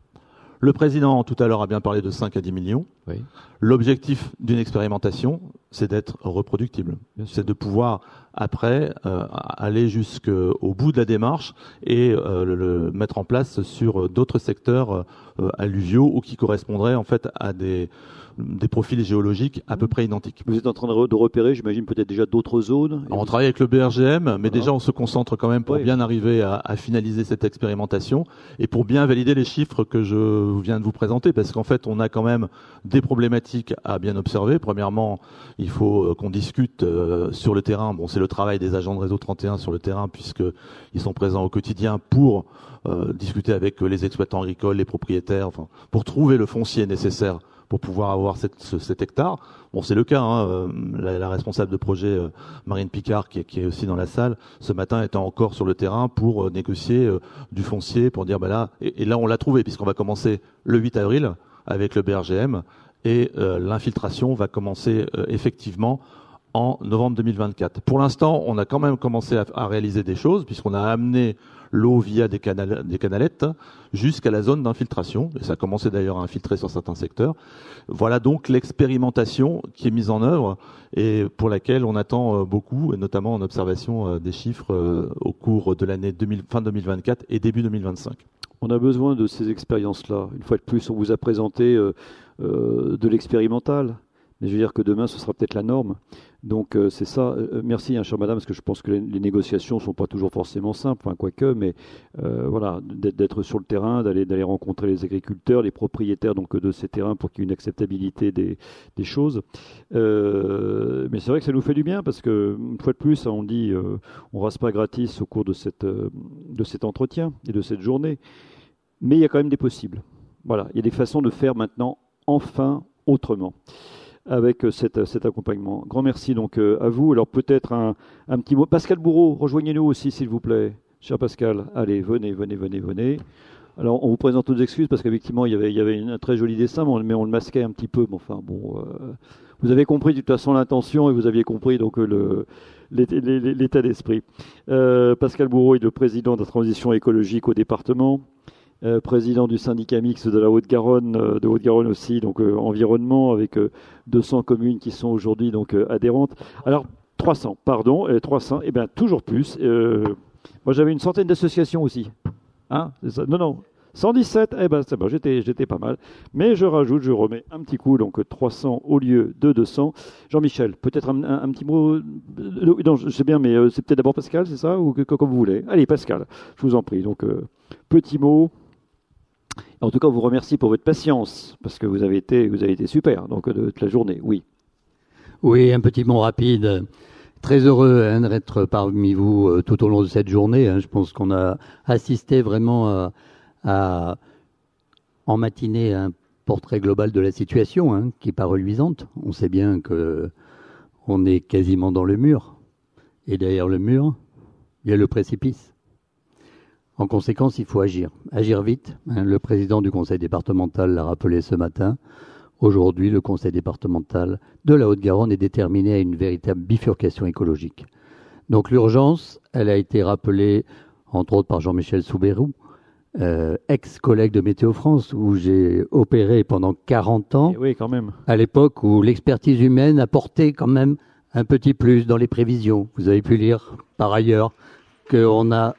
Le président, tout à l'heure, a bien parlé de cinq à dix millions. Oui. L'objectif d'une expérimentation, c'est d'être reproductible. C'est de pouvoir, après, euh, aller jusqu'au bout de la démarche et euh, le, le mettre en place sur d'autres secteurs euh, alluviaux ou qui correspondraient, en fait, à des... des profils géologiques à peu près identiques. Vous êtes en train de repérer, j'imagine, peut-être déjà d'autres zones. On vous... travaille avec le B R G M, mais voilà. Déjà on se concentre quand même pour oui. bien arriver à, à finaliser cette expérimentation et pour bien valider les chiffres que je viens de vous présenter, parce qu'en fait on a quand même des problématiques à bien observer. Premièrement, il faut qu'on discute euh, sur le terrain. Bon, c'est le travail des agents de Réseau trente et un sur le terrain, puisqu'ils sont présents au quotidien pour euh, discuter avec les exploitants agricoles, les propriétaires, enfin, pour trouver le foncier nécessaire pour pouvoir avoir cette, ce, cet hectare. Bon, c'est le cas, hein, euh, la, la responsable de projet, euh, Marine Picard, qui est, qui est aussi dans la salle, ce matin était encore sur le terrain pour euh, négocier euh, du foncier, pour dire, bah là, et, et là on l'a trouvé, puisqu'on va commencer le huit avril avec le B R G M, et euh, l'infiltration va commencer euh, effectivement en novembre deux mille vingt-quatre. Pour l'instant, on a quand même commencé à, à réaliser des choses, puisqu'on a amené l'eau via des, canal, des canalettes jusqu'à la zone d'infiltration, et ça a commencé d'ailleurs à infiltrer sur certains secteurs. Voilà donc l'expérimentation qui est mise en œuvre et pour laquelle on attend beaucoup, et notamment en observation des chiffres au cours de l'année deux mille, fin deux mille vingt-quatre et début deux mille vingt-cinq. On a besoin de ces expériences-là. Une fois de plus, on vous a présenté euh, euh, de l'expérimental, mais je veux dire que demain, ce sera peut-être la norme. Donc euh, c'est ça. Euh, merci, hein, chère madame, parce que je pense que les, les négociations sont pas toujours forcément simples, enfin, quoique, mais euh, voilà, d'être sur le terrain, d'aller d'aller rencontrer les agriculteurs, les propriétaires donc de ces terrains pour qu'il y ait une acceptabilité des, des choses. Euh, mais c'est vrai que ça nous fait du bien parce que une fois de plus, hein, on dit, euh, on rase pas gratis au cours de cette euh, de cet entretien et de cette journée. Mais il y a quand même des possibles. Voilà, il y a des façons de faire maintenant enfin autrement, avec cet, cet accompagnement. Grand merci donc euh, à vous. Alors peut-être un, un petit mot. Pascal Bourreau, rejoignez-nous aussi s'il vous plaît. Cher Pascal, allez, venez, venez, venez, venez. Alors on vous présente toutes excuses parce qu'effectivement il y avait, il y avait une, un très joli dessin, mais on, mais on le masquait un petit peu. Mais enfin bon, euh, vous avez compris de toute façon l'intention et vous aviez compris donc le, l'état d'esprit. Euh, Pascal Bourreau est le président de la transition écologique au département. Euh, président du syndicat mixte de la Haute-Garonne, euh, de Haute-Garonne aussi, donc euh, environnement, avec euh, deux cents communes qui sont aujourd'hui donc euh, adhérentes. Alors trois cents, pardon, euh, trois cents, et eh bien toujours plus. Euh, moi j'avais une centaine d'associations aussi. Hein, c'est ça. Non, non, cent dix-sept, eh ben c'est bon, j'étais, j'étais pas mal. Mais je rajoute, je remets un petit coup, donc trois cents au lieu de deux cents. Jean-Michel, peut-être un, un, un petit mot. Non, je sais bien, mais euh, c'est peut-être d'abord Pascal, c'est ça, ou que, comme vous voulez. Allez, Pascal, je vous en prie. Donc euh, petit mot. En tout cas, on vous remercie pour votre patience, parce que vous avez été, vous avez été super, donc de toute la journée, oui. Oui, un petit mot rapide. Très heureux hein, d'être parmi vous euh, tout au long de cette journée. Hein. Je pense qu'on a assisté vraiment à, à, en matinée, à un portrait global de la situation, hein, qui n'est pas reluisante. On sait bien que on est quasiment dans le mur, et derrière le mur, il y a le précipice. En conséquence, il faut agir. Agir vite. Le président du conseil départemental l'a rappelé ce matin. Aujourd'hui, le conseil départemental de la Haute-Garonne est déterminé à une véritable bifurcation écologique. Donc l'urgence, elle a été rappelée, entre autres, par Jean-Michel Soubérou, euh, ex-collègue de Météo France, où j'ai opéré pendant quarante ans. Et oui, quand même. À l'époque où l'expertise humaine apportait quand même un petit plus dans les prévisions. Vous avez pu lire, par ailleurs, qu'on a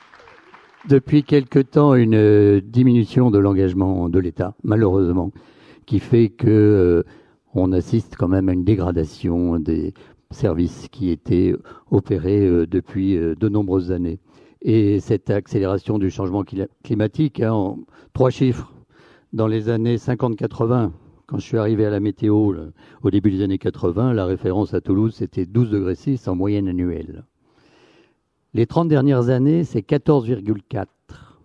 depuis quelque temps une diminution de l'engagement de l'État, malheureusement, qui fait que euh, on assiste quand même à une dégradation des services qui étaient opérés euh, depuis euh, de nombreuses années. Et cette accélération du changement climatique, hein, en trois chiffres, dans les années cinquante quatre-vingts, quand je suis arrivé à la météo là, au début des années quatre-vingts, la référence à Toulouse, c'était douze degrés six en moyenne annuelle. Les trente dernières années, c'est quatorze virgule quatre.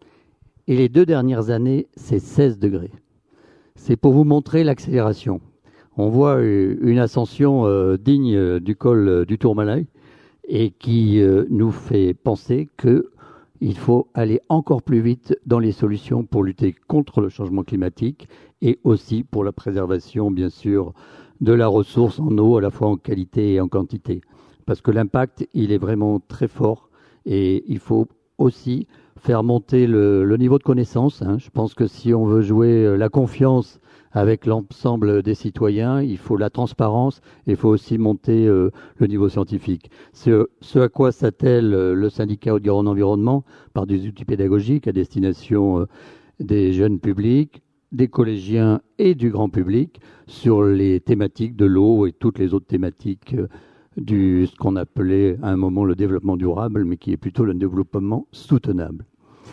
Et les deux dernières années, c'est seize degrés. C'est pour vous montrer l'accélération. On voit une ascension euh, digne du col euh, du Tourmalet et qui euh, nous fait penser qu'il faut aller encore plus vite dans les solutions pour lutter contre le changement climatique et aussi pour la préservation, bien sûr, de la ressource en eau, à la fois en qualité et en quantité. Parce que l'impact, il est vraiment très fort et il faut aussi faire monter le, le niveau de connaissance. Hein. Je pense que si on veut jouer la confiance avec l'ensemble des citoyens, il faut la transparence et il faut aussi monter euh, le niveau scientifique. Ce, ce à quoi s'attelle le syndicat Haute-Garonne Environnement par des outils pédagogiques à destination euh, des jeunes publics, des collégiens et du grand public sur les thématiques de l'eau et toutes les autres thématiques euh, du ce qu'on appelait à un moment le développement durable, mais qui est plutôt le développement soutenable.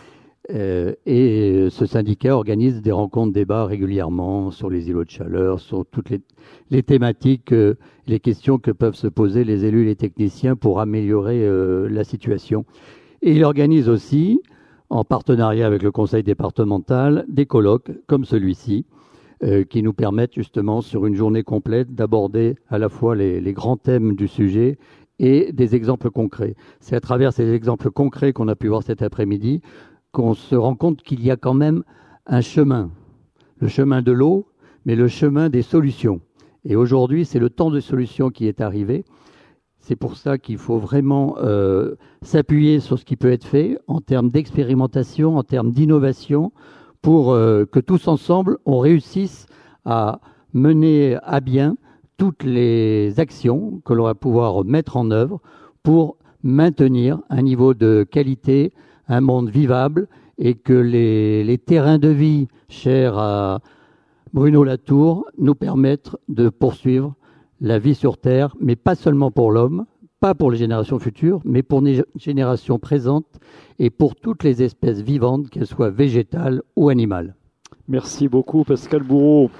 Euh, et ce syndicat organise des rencontres débats régulièrement sur les îlots de chaleur, sur toutes les, les thématiques, euh, les questions que peuvent se poser les élus et les techniciens pour améliorer euh, la situation. Et il organise aussi, en partenariat avec le conseil départemental, des colloques comme celui-ci, Euh, qui nous permettent justement sur une journée complète d'aborder à la fois les, les grands thèmes du sujet et des exemples concrets. C'est à travers ces exemples concrets qu'on a pu voir cet après-midi qu'on se rend compte qu'il y a quand même un chemin, le chemin de l'eau, mais le chemin des solutions. Et aujourd'hui, c'est le temps de solutions qui est arrivé. C'est pour ça qu'il faut vraiment euh, s'appuyer sur ce qui peut être fait en termes d'expérimentation, en termes d'innovation, pour euh, que tous ensemble, on réussisse à mener à bien toutes les actions que l'on va pouvoir mettre en œuvre pour maintenir un niveau de qualité, un monde vivable, et que les, les terrains de vie chers à Bruno Latour nous permettent de poursuivre la vie sur Terre, mais pas seulement pour l'homme, pas pour les générations futures, mais pour les générations présentes et pour toutes les espèces vivantes, qu'elles soient végétales ou animales. Merci beaucoup Pascal Bourreau.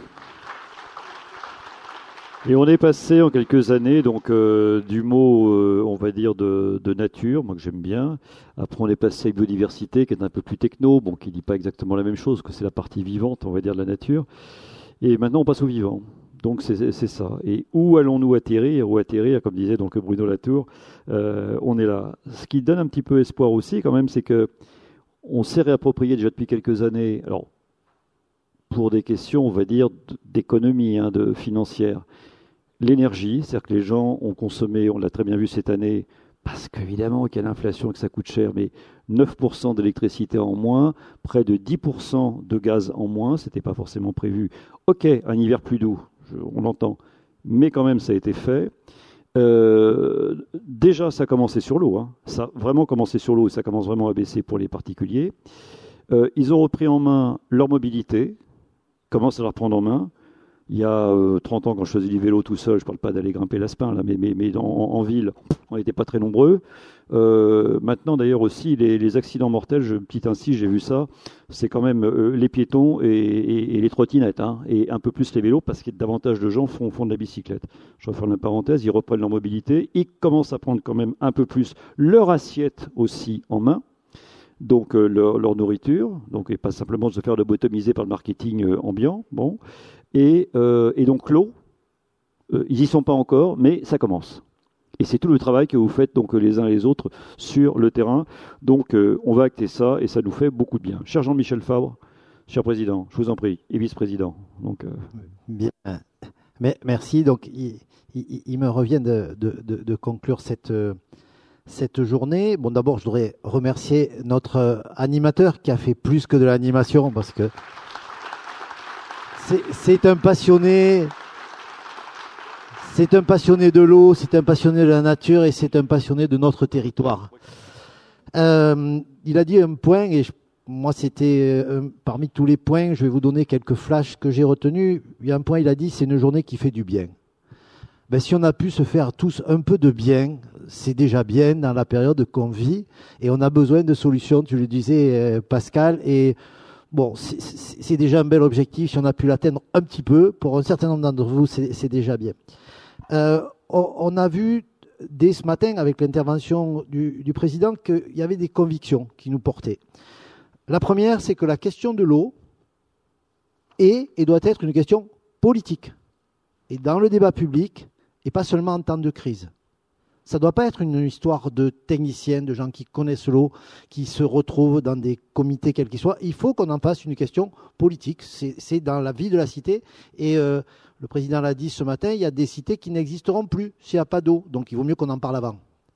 Et on est passé en quelques années donc euh, du mot, euh, on va dire, de, de nature, moi que j'aime bien. Après, on est passé avec biodiversité, qui est un peu plus techno, bon, qui dit pas exactement la même chose, que c'est la partie vivante, on va dire, de la nature. Et maintenant, on passe au vivant. Donc, c'est, c'est ça. Et où allons-nous atterrir? Ou atterrir, comme disait donc Bruno Latour, euh, on est là. Ce qui donne un petit peu espoir aussi, quand même, c'est que on s'est réapproprié déjà depuis quelques années, alors, pour des questions, on va dire, d'économie, hein, de financière. L'énergie, c'est-à-dire que les gens ont consommé, on l'a très bien vu cette année, parce qu'évidemment qu'il y a l'inflation et que ça coûte cher, mais neuf pour cent d'électricité en moins, près de dix pour cent de gaz en moins, ce n'était pas forcément prévu. Ok, un hiver plus doux, je, on l'entend, mais quand même ça a été fait. Euh, déjà, ça a commencé sur l'eau, hein. Ça a vraiment commencé sur l'eau et ça commence vraiment à baisser pour les particuliers. Euh, ils ont repris en main leur mobilité, commencent à la reprendre en main. Il y a euh, trente ans, quand je faisais du vélo tout seul, je ne parle pas d'aller grimper l'Aspin, là, mais, mais, mais dans, en, en ville, on n'était pas très nombreux. Euh, maintenant, d'ailleurs, aussi, les, les accidents mortels, je, petit ainsi, j'ai vu ça, c'est quand même euh, les piétons et, et, et les trottinettes, hein, et un peu plus les vélos, parce que davantage de gens font, font de la bicyclette. Je vais faire une parenthèse, ils reprennent leur mobilité, ils commencent à prendre quand même un peu plus leur assiette aussi en main. Donc euh, leur, leur nourriture, donc et pas simplement de se faire lobotomiser par le marketing euh, ambiant, bon. Et, euh, et donc l'eau, euh, ils n'y sont pas encore, mais ça commence. Et c'est tout le travail que vous faites donc les uns et les autres sur le terrain. Donc euh, on va acter ça et ça nous fait beaucoup de bien. Cher Jean-Michel Fabre, cher président, je vous en prie, et vice-président. Donc, euh... Bien, mais merci. Donc il, il, il me revient de, de, de, de conclure cette, cette journée. Bon, d'abord, je voudrais remercier notre animateur qui a fait plus que de l'animation parce que C'est, c'est un passionné, c'est un passionné de l'eau, c'est un passionné de la nature et c'est un passionné de notre territoire. Euh, il a dit un point et je, moi c'était euh, parmi tous les points, je vais vous donner quelques flashs que j'ai retenus. Il y a un point, il a dit, c'est une journée qui fait du bien. Ben, si on a pu se faire tous un peu de bien, c'est déjà bien dans la période qu'on vit et on a besoin de solutions, tu le disais euh, Pascal, et bon, c'est, c'est, c'est déjà un bel objectif. Si on a pu l'atteindre un petit peu, pour un certain nombre d'entre vous, c'est, c'est déjà bien. Euh, on, on a vu dès ce matin, avec l'intervention du, du président, qu'il y avait des convictions qui nous portaient. La première, c'est que la question de l'eau est et doit être une question politique. Et dans le débat public, et pas seulement en temps de crise. Ça ne doit pas être une histoire de techniciens, de gens qui connaissent l'eau, qui se retrouvent dans des comités quels qu'ils soient. Il faut qu'on en fasse une question politique. C'est, c'est dans la vie de la cité. Et euh, le président l'a dit ce matin, il y a des cités qui n'existeront plus s'il n'y a pas d'eau. Donc il vaut mieux qu'on en parle avant.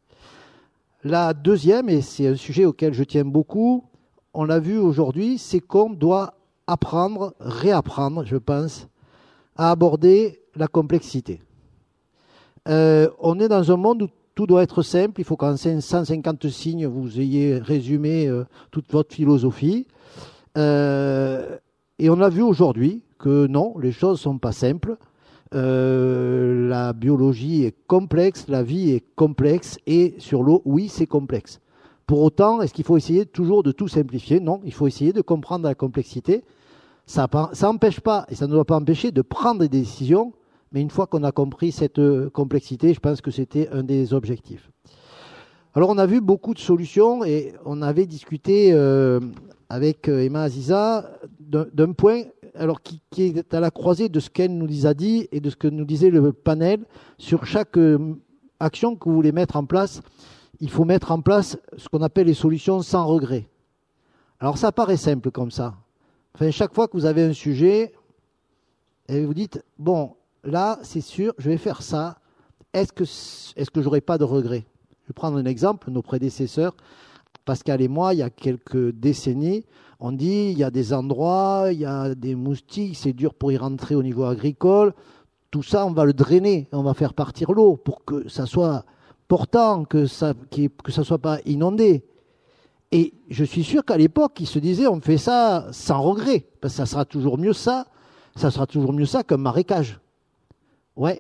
La deuxième, et c'est un sujet auquel je tiens beaucoup, on l'a vu aujourd'hui, c'est qu'on doit apprendre, réapprendre, je pense, à aborder la complexité. Euh, on est dans un monde où tout doit être simple. Il faut qu'en cent cinquante signes, vous ayez résumé euh, toute votre philosophie. Euh, et on a vu aujourd'hui que non, les choses ne sont pas simples. Euh, la biologie est complexe, la vie est complexe. Et sur l'eau, oui, c'est complexe. Pour autant, est-ce qu'il faut essayer toujours de tout simplifier? Non, il faut essayer de comprendre la complexité. Ça n'empêche pas, et ça ne doit pas empêcher, de prendre des décisions. Mais une fois qu'on a compris cette complexité, je pense que c'était un des objectifs. Alors on a vu beaucoup de solutions et on avait discuté euh, avec Emma Aziza d'un, d'un point alors, qui, qui est à la croisée de ce qu'elle nous a dit et de ce que nous disait le panel. Sur chaque euh, action que vous voulez mettre en place, il faut mettre en place ce qu'on appelle les solutions sans regret. Alors ça paraît simple comme ça. Enfin, chaque fois que vous avez un sujet, et vous dites, bon, là, c'est sûr, je vais faire ça. Est-ce que, est-ce que j'aurai pas de regrets? Je vais prendre un exemple. Nos prédécesseurs, Pascal et moi, il y a quelques décennies, on dit il y a des endroits, il y a des moustiques, c'est dur pour y rentrer au niveau agricole. Tout ça, on va le drainer, on va faire partir l'eau pour que ça soit portant, que ça que ça soit pas inondé. Et je suis sûr qu'à l'époque, ils se disaient on fait ça sans regret, parce que ça sera toujours mieux ça, ça sera toujours mieux ça qu'un marécage. Ouais,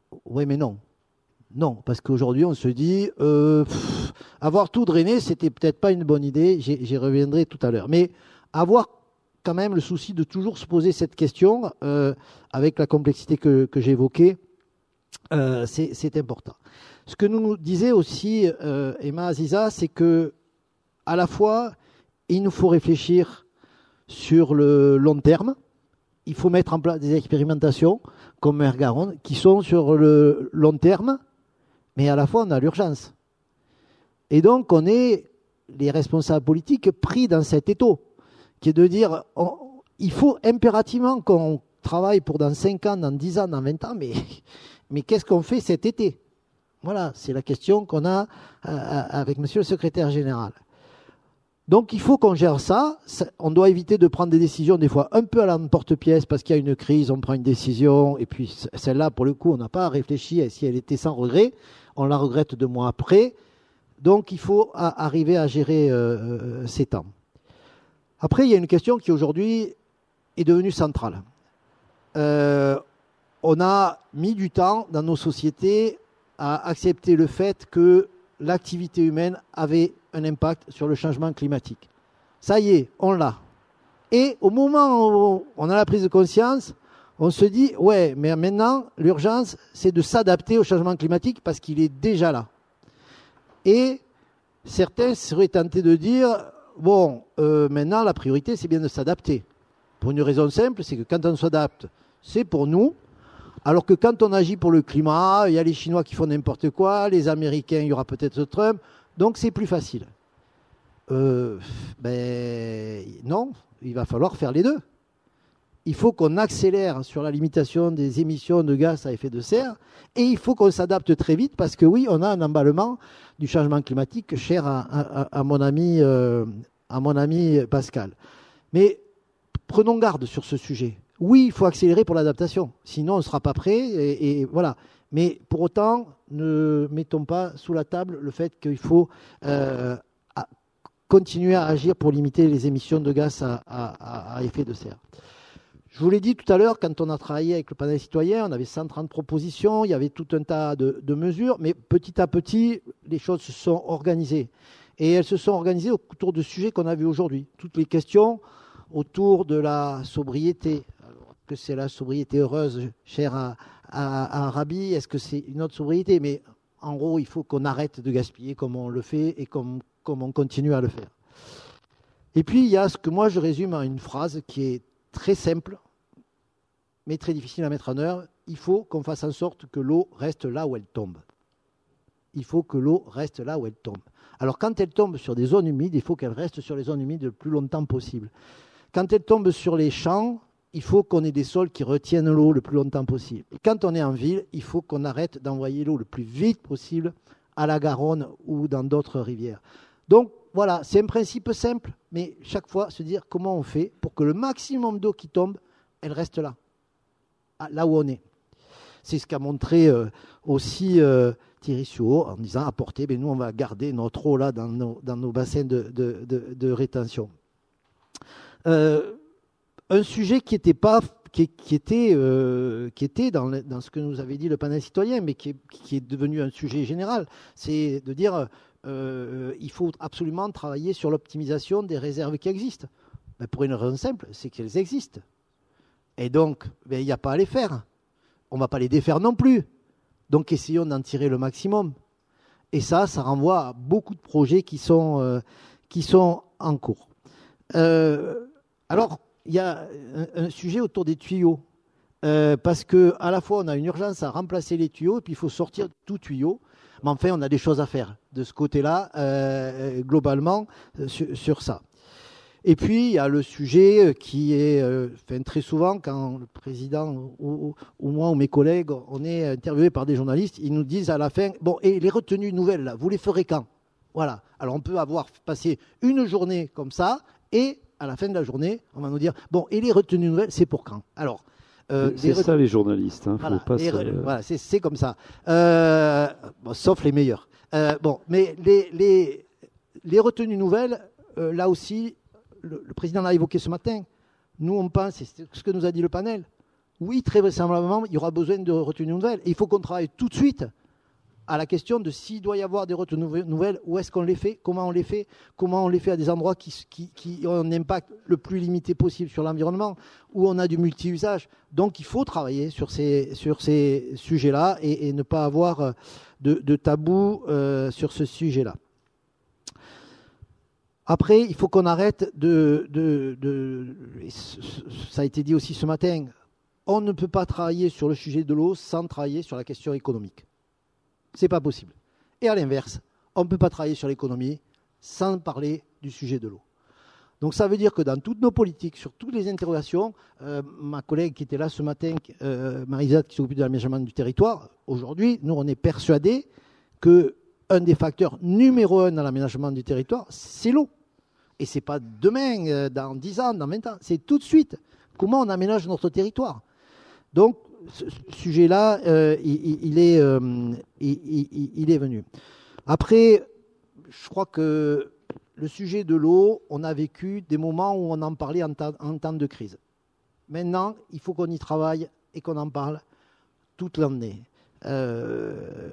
Oui, mais non. Non, parce qu'aujourd'hui, on se dit, euh, pff, avoir tout drainé, c'était peut-être pas une bonne idée, j'y, j'y reviendrai tout à l'heure. Mais avoir quand même le souci de toujours se poser cette question, euh, avec la complexité que, que j'évoquais, euh, c'est, c'est important. Ce que nous disait aussi euh, Emma Aziza, c'est que à la fois, il nous faut réfléchir sur le long terme, il faut mettre en place des expérimentations, comme Mer Garonne, qui sont sur le long terme, mais à la fois on a l'urgence. Et donc on est, les responsables politiques, pris dans cet étau, qui est de dire, on, il faut impérativement qu'on travaille pour dans cinq ans, dans dix ans, dans vingt ans, mais, mais qu'est-ce qu'on fait cet été? Voilà, c'est la question qu'on a euh, avec monsieur le secrétaire général. Donc il faut qu'on gère ça. On doit éviter de prendre des décisions des fois un peu à l'emporte-pièce parce qu'il y a une crise, on prend une décision et puis celle-là, pour le coup, on n'a pas réfléchi et si elle était sans regret, on la regrette deux mois après. Donc il faut à, arriver à gérer euh, ces temps. Après, il y a une question qui aujourd'hui est devenue centrale. Euh, on a mis du temps dans nos sociétés à accepter le fait que l'activité humaine avait un impact sur le changement climatique. Ça y est, on l'a. Et au moment où on a la prise de conscience, on se dit, ouais, mais maintenant, l'urgence, c'est de s'adapter au changement climatique parce qu'il est déjà là. Et certains seraient tentés de dire, bon, euh, maintenant, la priorité, c'est bien de s'adapter. Pour une raison simple, c'est que quand on s'adapte, c'est pour nous. Alors que quand on agit pour le climat, il y a les Chinois qui font n'importe quoi, les Américains, il y aura peut-être Trump, donc c'est plus facile. Euh, ben non, il va falloir faire les deux. Il faut qu'on accélère sur la limitation des émissions de gaz à effet de serre et il faut qu'on s'adapte très vite parce que oui, on a un emballement du changement climatique cher à, à, à, mon, ami, euh, à mon ami Pascal. Mais prenons garde sur ce sujet. Oui, il faut accélérer pour l'adaptation, sinon on ne sera pas prêt, et, et voilà. Mais pour autant, ne mettons pas sous la table le fait qu'il faut euh, à continuer à agir pour limiter les émissions de gaz à, à, à effet de serre. Je vous l'ai dit tout à l'heure, quand on a travaillé avec le panel citoyen, on avait cent trente propositions, il y avait tout un tas de, de mesures, mais petit à petit, les choses se sont organisées. Et elles se sont organisées autour de sujets qu'on a vus aujourd'hui. Toutes les questions autour de la sobriété. Que c'est la sobriété heureuse, chère à, à, à Rabi, est-ce que c'est une autre sobriété? Mais en gros, il faut qu'on arrête de gaspiller comme on le fait et comme, comme on continue à le faire. Et puis, il y a ce que moi je résume à une phrase qui est très simple, mais très difficile à mettre en œuvre. Il faut qu'on fasse en sorte que l'eau reste là où elle tombe. Il faut que l'eau reste là où elle tombe. Alors, quand elle tombe sur des zones humides, il faut qu'elle reste sur les zones humides le plus longtemps possible. Quand elle tombe sur les champs, il faut qu'on ait des sols qui retiennent l'eau le plus longtemps possible. Et quand on est en ville, il faut qu'on arrête d'envoyer l'eau le plus vite possible à la Garonne ou dans d'autres rivières. Donc voilà, c'est un principe simple, mais chaque fois se dire comment on fait pour que le maximum d'eau qui tombe, elle reste là, là où on est. C'est ce qu'a montré euh, aussi euh, Thierry Suot en disant apportez, ben nous on va garder notre eau là dans nos, dans nos bassins de, de, de, de rétention. Euh, Un sujet qui était pas, qui, qui était, euh, qui était dans, le, dans ce que nous avait dit le panel citoyen, mais qui est, qui est devenu un sujet général, c'est de dire euh, il faut absolument travailler sur l'optimisation des réserves qui existent. Mais pour une raison simple, c'est qu'elles existent. Et donc, ben, il n'y a pas à les faire. On ne va pas les défaire non plus. Donc, essayons d'en tirer le maximum. Et ça, ça renvoie à beaucoup de projets qui sont, euh, qui sont en cours. Euh, alors, il y a un, un sujet autour des tuyaux, euh, parce qu'à la fois on a une urgence à remplacer les tuyaux, et puis il faut sortir tout tuyau, mais enfin on a des choses à faire de ce côté-là, euh, globalement, sur, sur ça. Et puis il y a le sujet qui est, euh, enfin, très souvent quand le président ou, ou moi ou mes collègues, on est interviewés par des journalistes, ils nous disent à la fin, bon, et les retenues nouvelles, là, vous les ferez quand? Voilà, alors on peut avoir passé une journée comme ça, et à la fin de la journée, on va nous dire, bon, et les retenues nouvelles, c'est pour quand? Alors, euh, c'est ret... ça les journalistes, hein, voilà, faut pas les se... re... voilà, c'est, c'est comme ça. Euh, bon, sauf les meilleurs. Euh, bon, mais les, les, les retenues nouvelles, euh, là aussi, le, le président l'a évoqué ce matin, nous on pense, c'est ce que nous a dit le panel, oui, très vraisemblablement, il y aura besoin de retenues nouvelles. Et il faut qu'on travaille tout de suite à la question de s'il doit y avoir des retenues nouvelles, où est-ce qu'on les fait, comment on les fait, comment on les fait à des endroits qui, qui, qui ont un impact le plus limité possible sur l'environnement, où on a du multi-usage. Donc il faut travailler sur ces, sur ces sujets-là et, et ne pas avoir de, de tabou euh, sur ce sujet-là. Après, il faut qu'on arrête de, de, de... Ça a été dit aussi ce matin, on ne peut pas travailler sur le sujet de l'eau sans travailler sur la question économique. Ce n'est pas possible. Et à l'inverse, on ne peut pas travailler sur l'économie sans parler du sujet de l'eau. Donc ça veut dire que dans toutes nos politiques, sur toutes les interrogations, euh, ma collègue qui était là ce matin, euh, Marie-Zade, qui s'occupe de l'aménagement du territoire, aujourd'hui, nous, on est persuadés qu'un des facteurs numéro un dans l'aménagement du territoire, c'est l'eau. Et ce n'est pas demain, euh, dans dix ans, dans vingt ans, c'est tout de suite. Comment on aménage notre territoire? Donc, ce sujet-là, euh, il, il, est, euh, il, il, il est venu. Après, je crois que le sujet de l'eau, on a vécu des moments où on en parlait en, ta, en temps de crise. Maintenant, il faut qu'on y travaille et qu'on en parle toute l'année. Euh,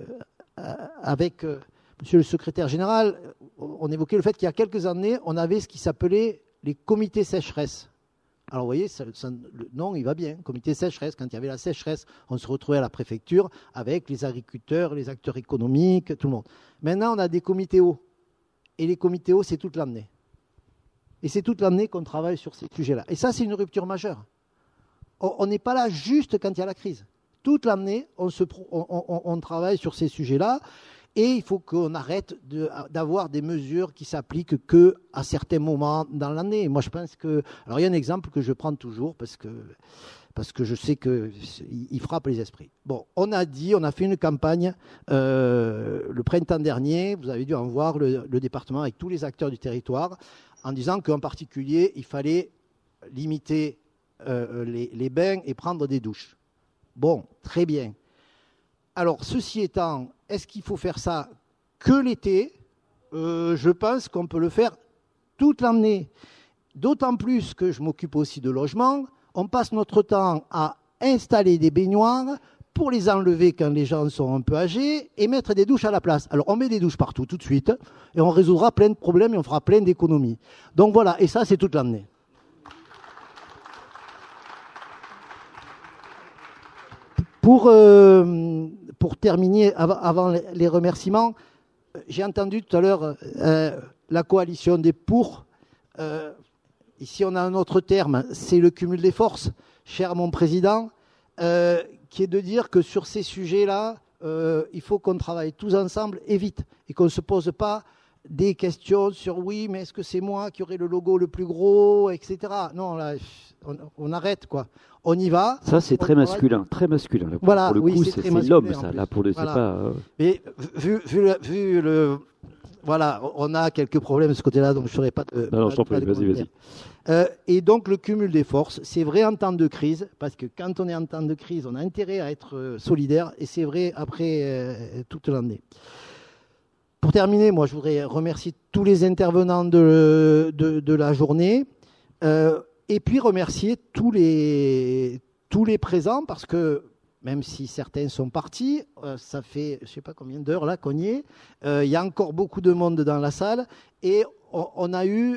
avec euh, Monsieur le secrétaire général, on évoquait le fait qu'il y a quelques années, on avait ce qui s'appelait les comités sécheresse. Alors vous voyez, ça, ça, le nom il va bien, comité sécheresse, quand il y avait la sécheresse, on se retrouvait à la préfecture avec les agriculteurs, les acteurs économiques, tout le monde. Maintenant on a des comités eau, et les comités eau c'est toute l'année. Et c'est toute l'année qu'on travaille sur ces sujets-là. Et ça c'est une rupture majeure. On n'est pas là juste quand il y a la crise. Toute l'année on, se, on, on, on travaille sur ces sujets-là. Et il faut qu'on arrête de, d'avoir des mesures qui s'appliquent qu'à certains moments dans l'année. Moi, je pense que... Alors, il y a un exemple que je prends toujours parce que, parce que je sais qu'il frappe les esprits. Bon, on a dit, on a fait une campagne euh, le printemps dernier. Vous avez dû en voir le, le département avec tous les acteurs du territoire en disant qu'en particulier, il fallait limiter euh, les, les bains et prendre des douches. Bon, très bien. Alors, ceci étant, est-ce qu'il faut faire ça que l'été? euh, Je pense qu'on peut le faire toute l'année. D'autant plus que je m'occupe aussi de logement. On passe notre temps à installer des baignoires pour les enlever quand les gens sont un peu âgés et mettre des douches à la place. Alors, on met des douches partout tout de suite et on résoudra plein de problèmes et on fera plein d'économies. Donc voilà, et ça, c'est toute l'année. Pour, euh, pour terminer, avant, avant les remerciements, j'ai entendu tout à l'heure euh, la coalition des pour. Euh, ici, on a un autre terme, c'est le cumul des forces, cher mon président, euh, qui est de dire que sur ces sujets-là, euh, il faut qu'on travaille tous ensemble et vite, et qu'on ne se pose pas des questions sur oui, mais est-ce que c'est moi qui aurai le logo le plus gros, et cetera. Non, là, on, on arrête, quoi. On y va. Ça, c'est très masculin, très masculin. Là, pour, voilà, pour le oui, coup, c'est, c'est, c'est l'homme, ça. Là, pour le, voilà. c'est pas. Euh... Mais vu, vu, le, vu le, voilà, on a quelques problèmes de ce côté-là, donc je ne saurais pas. De, non, non, je t'en prie, vas-y, vas-y. Euh, et donc le cumul des forces, c'est vrai en temps de crise, parce que quand on est en temps de crise, on a intérêt à être euh, solidaire, et c'est vrai après euh, toute l'année. Pour terminer, moi, je voudrais remercier tous les intervenants de, de, de la journée, euh, et puis remercier tous les, tous les présents, parce que même si certains sont partis, euh, ça fait je ne sais pas combien d'heures là qu'on y est, euh, il y a encore beaucoup de monde dans la salle, et on, on a eu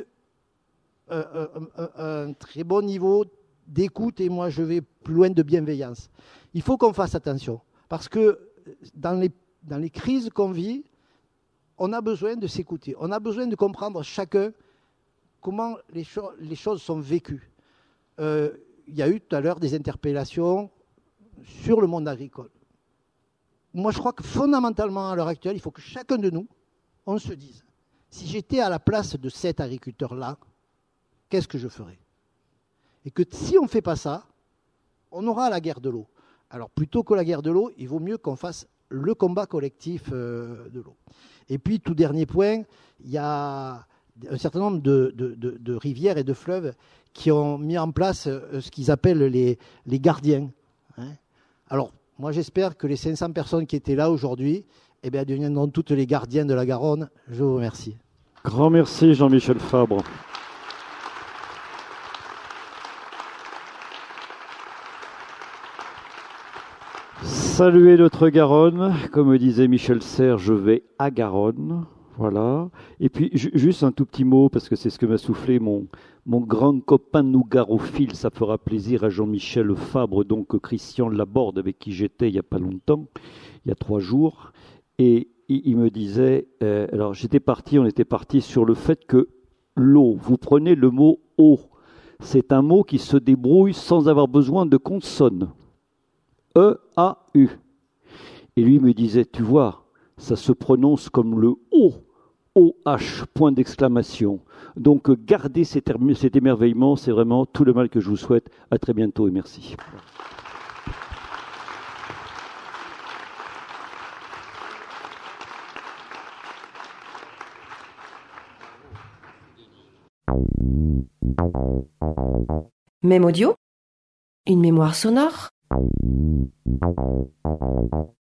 euh, un, un très bon niveau d'écoute, et moi je vais plus loin de bienveillance. Il faut qu'on fasse attention, parce que dans les, dans les crises qu'on vit, on a besoin de s'écouter, on a besoin de comprendre chacun comment les, cho- les choses sont vécues. Euh, il y a eu tout à l'heure des interpellations sur le monde agricole. Moi, je crois que fondamentalement, à l'heure actuelle, il faut que chacun de nous, on se dise, si j'étais à la place de cet agriculteur-là, qu'est-ce que je ferais? Et que si on ne fait pas ça, on aura la guerre de l'eau. Alors, plutôt que la guerre de l'eau, il vaut mieux qu'on fasse le combat collectif euh, de l'eau. Et puis, tout dernier point, il y a un certain nombre de, de, de, de rivières et de fleuves qui ont mis en place euh, ce qu'ils appellent les, les gardiens. Hein. Alors, moi, j'espère que les cinq cents personnes qui étaient là aujourd'hui, eh bien, deviendront toutes les gardiens de la Garonne. Je vous remercie. Grand merci, Jean-Michel Fabre. Saluez notre Garonne. Comme disait Michel Serres, je vais à Garonne. Voilà. Et puis, ju- juste un tout petit mot, parce que c'est ce que m'a soufflé mon, mon grand copain nougarophile. Ça fera plaisir à Jean-Michel Fabre, donc Christian Laborde, avec qui j'étais il n'y a pas longtemps, il y a trois jours. Et il, il me disait, euh, alors j'étais parti, on était parti sur le fait que l'eau, vous prenez le mot eau, c'est un mot qui se débrouille sans avoir besoin de consonne. E A U. Et lui me disait, tu vois, ça se prononce comme le O, O H, point d'exclamation. Donc gardez cet, er- cet émerveillement, c'est vraiment tout le mal que je vous souhaite. À très bientôt et merci. Même audio, une mémoire sonore.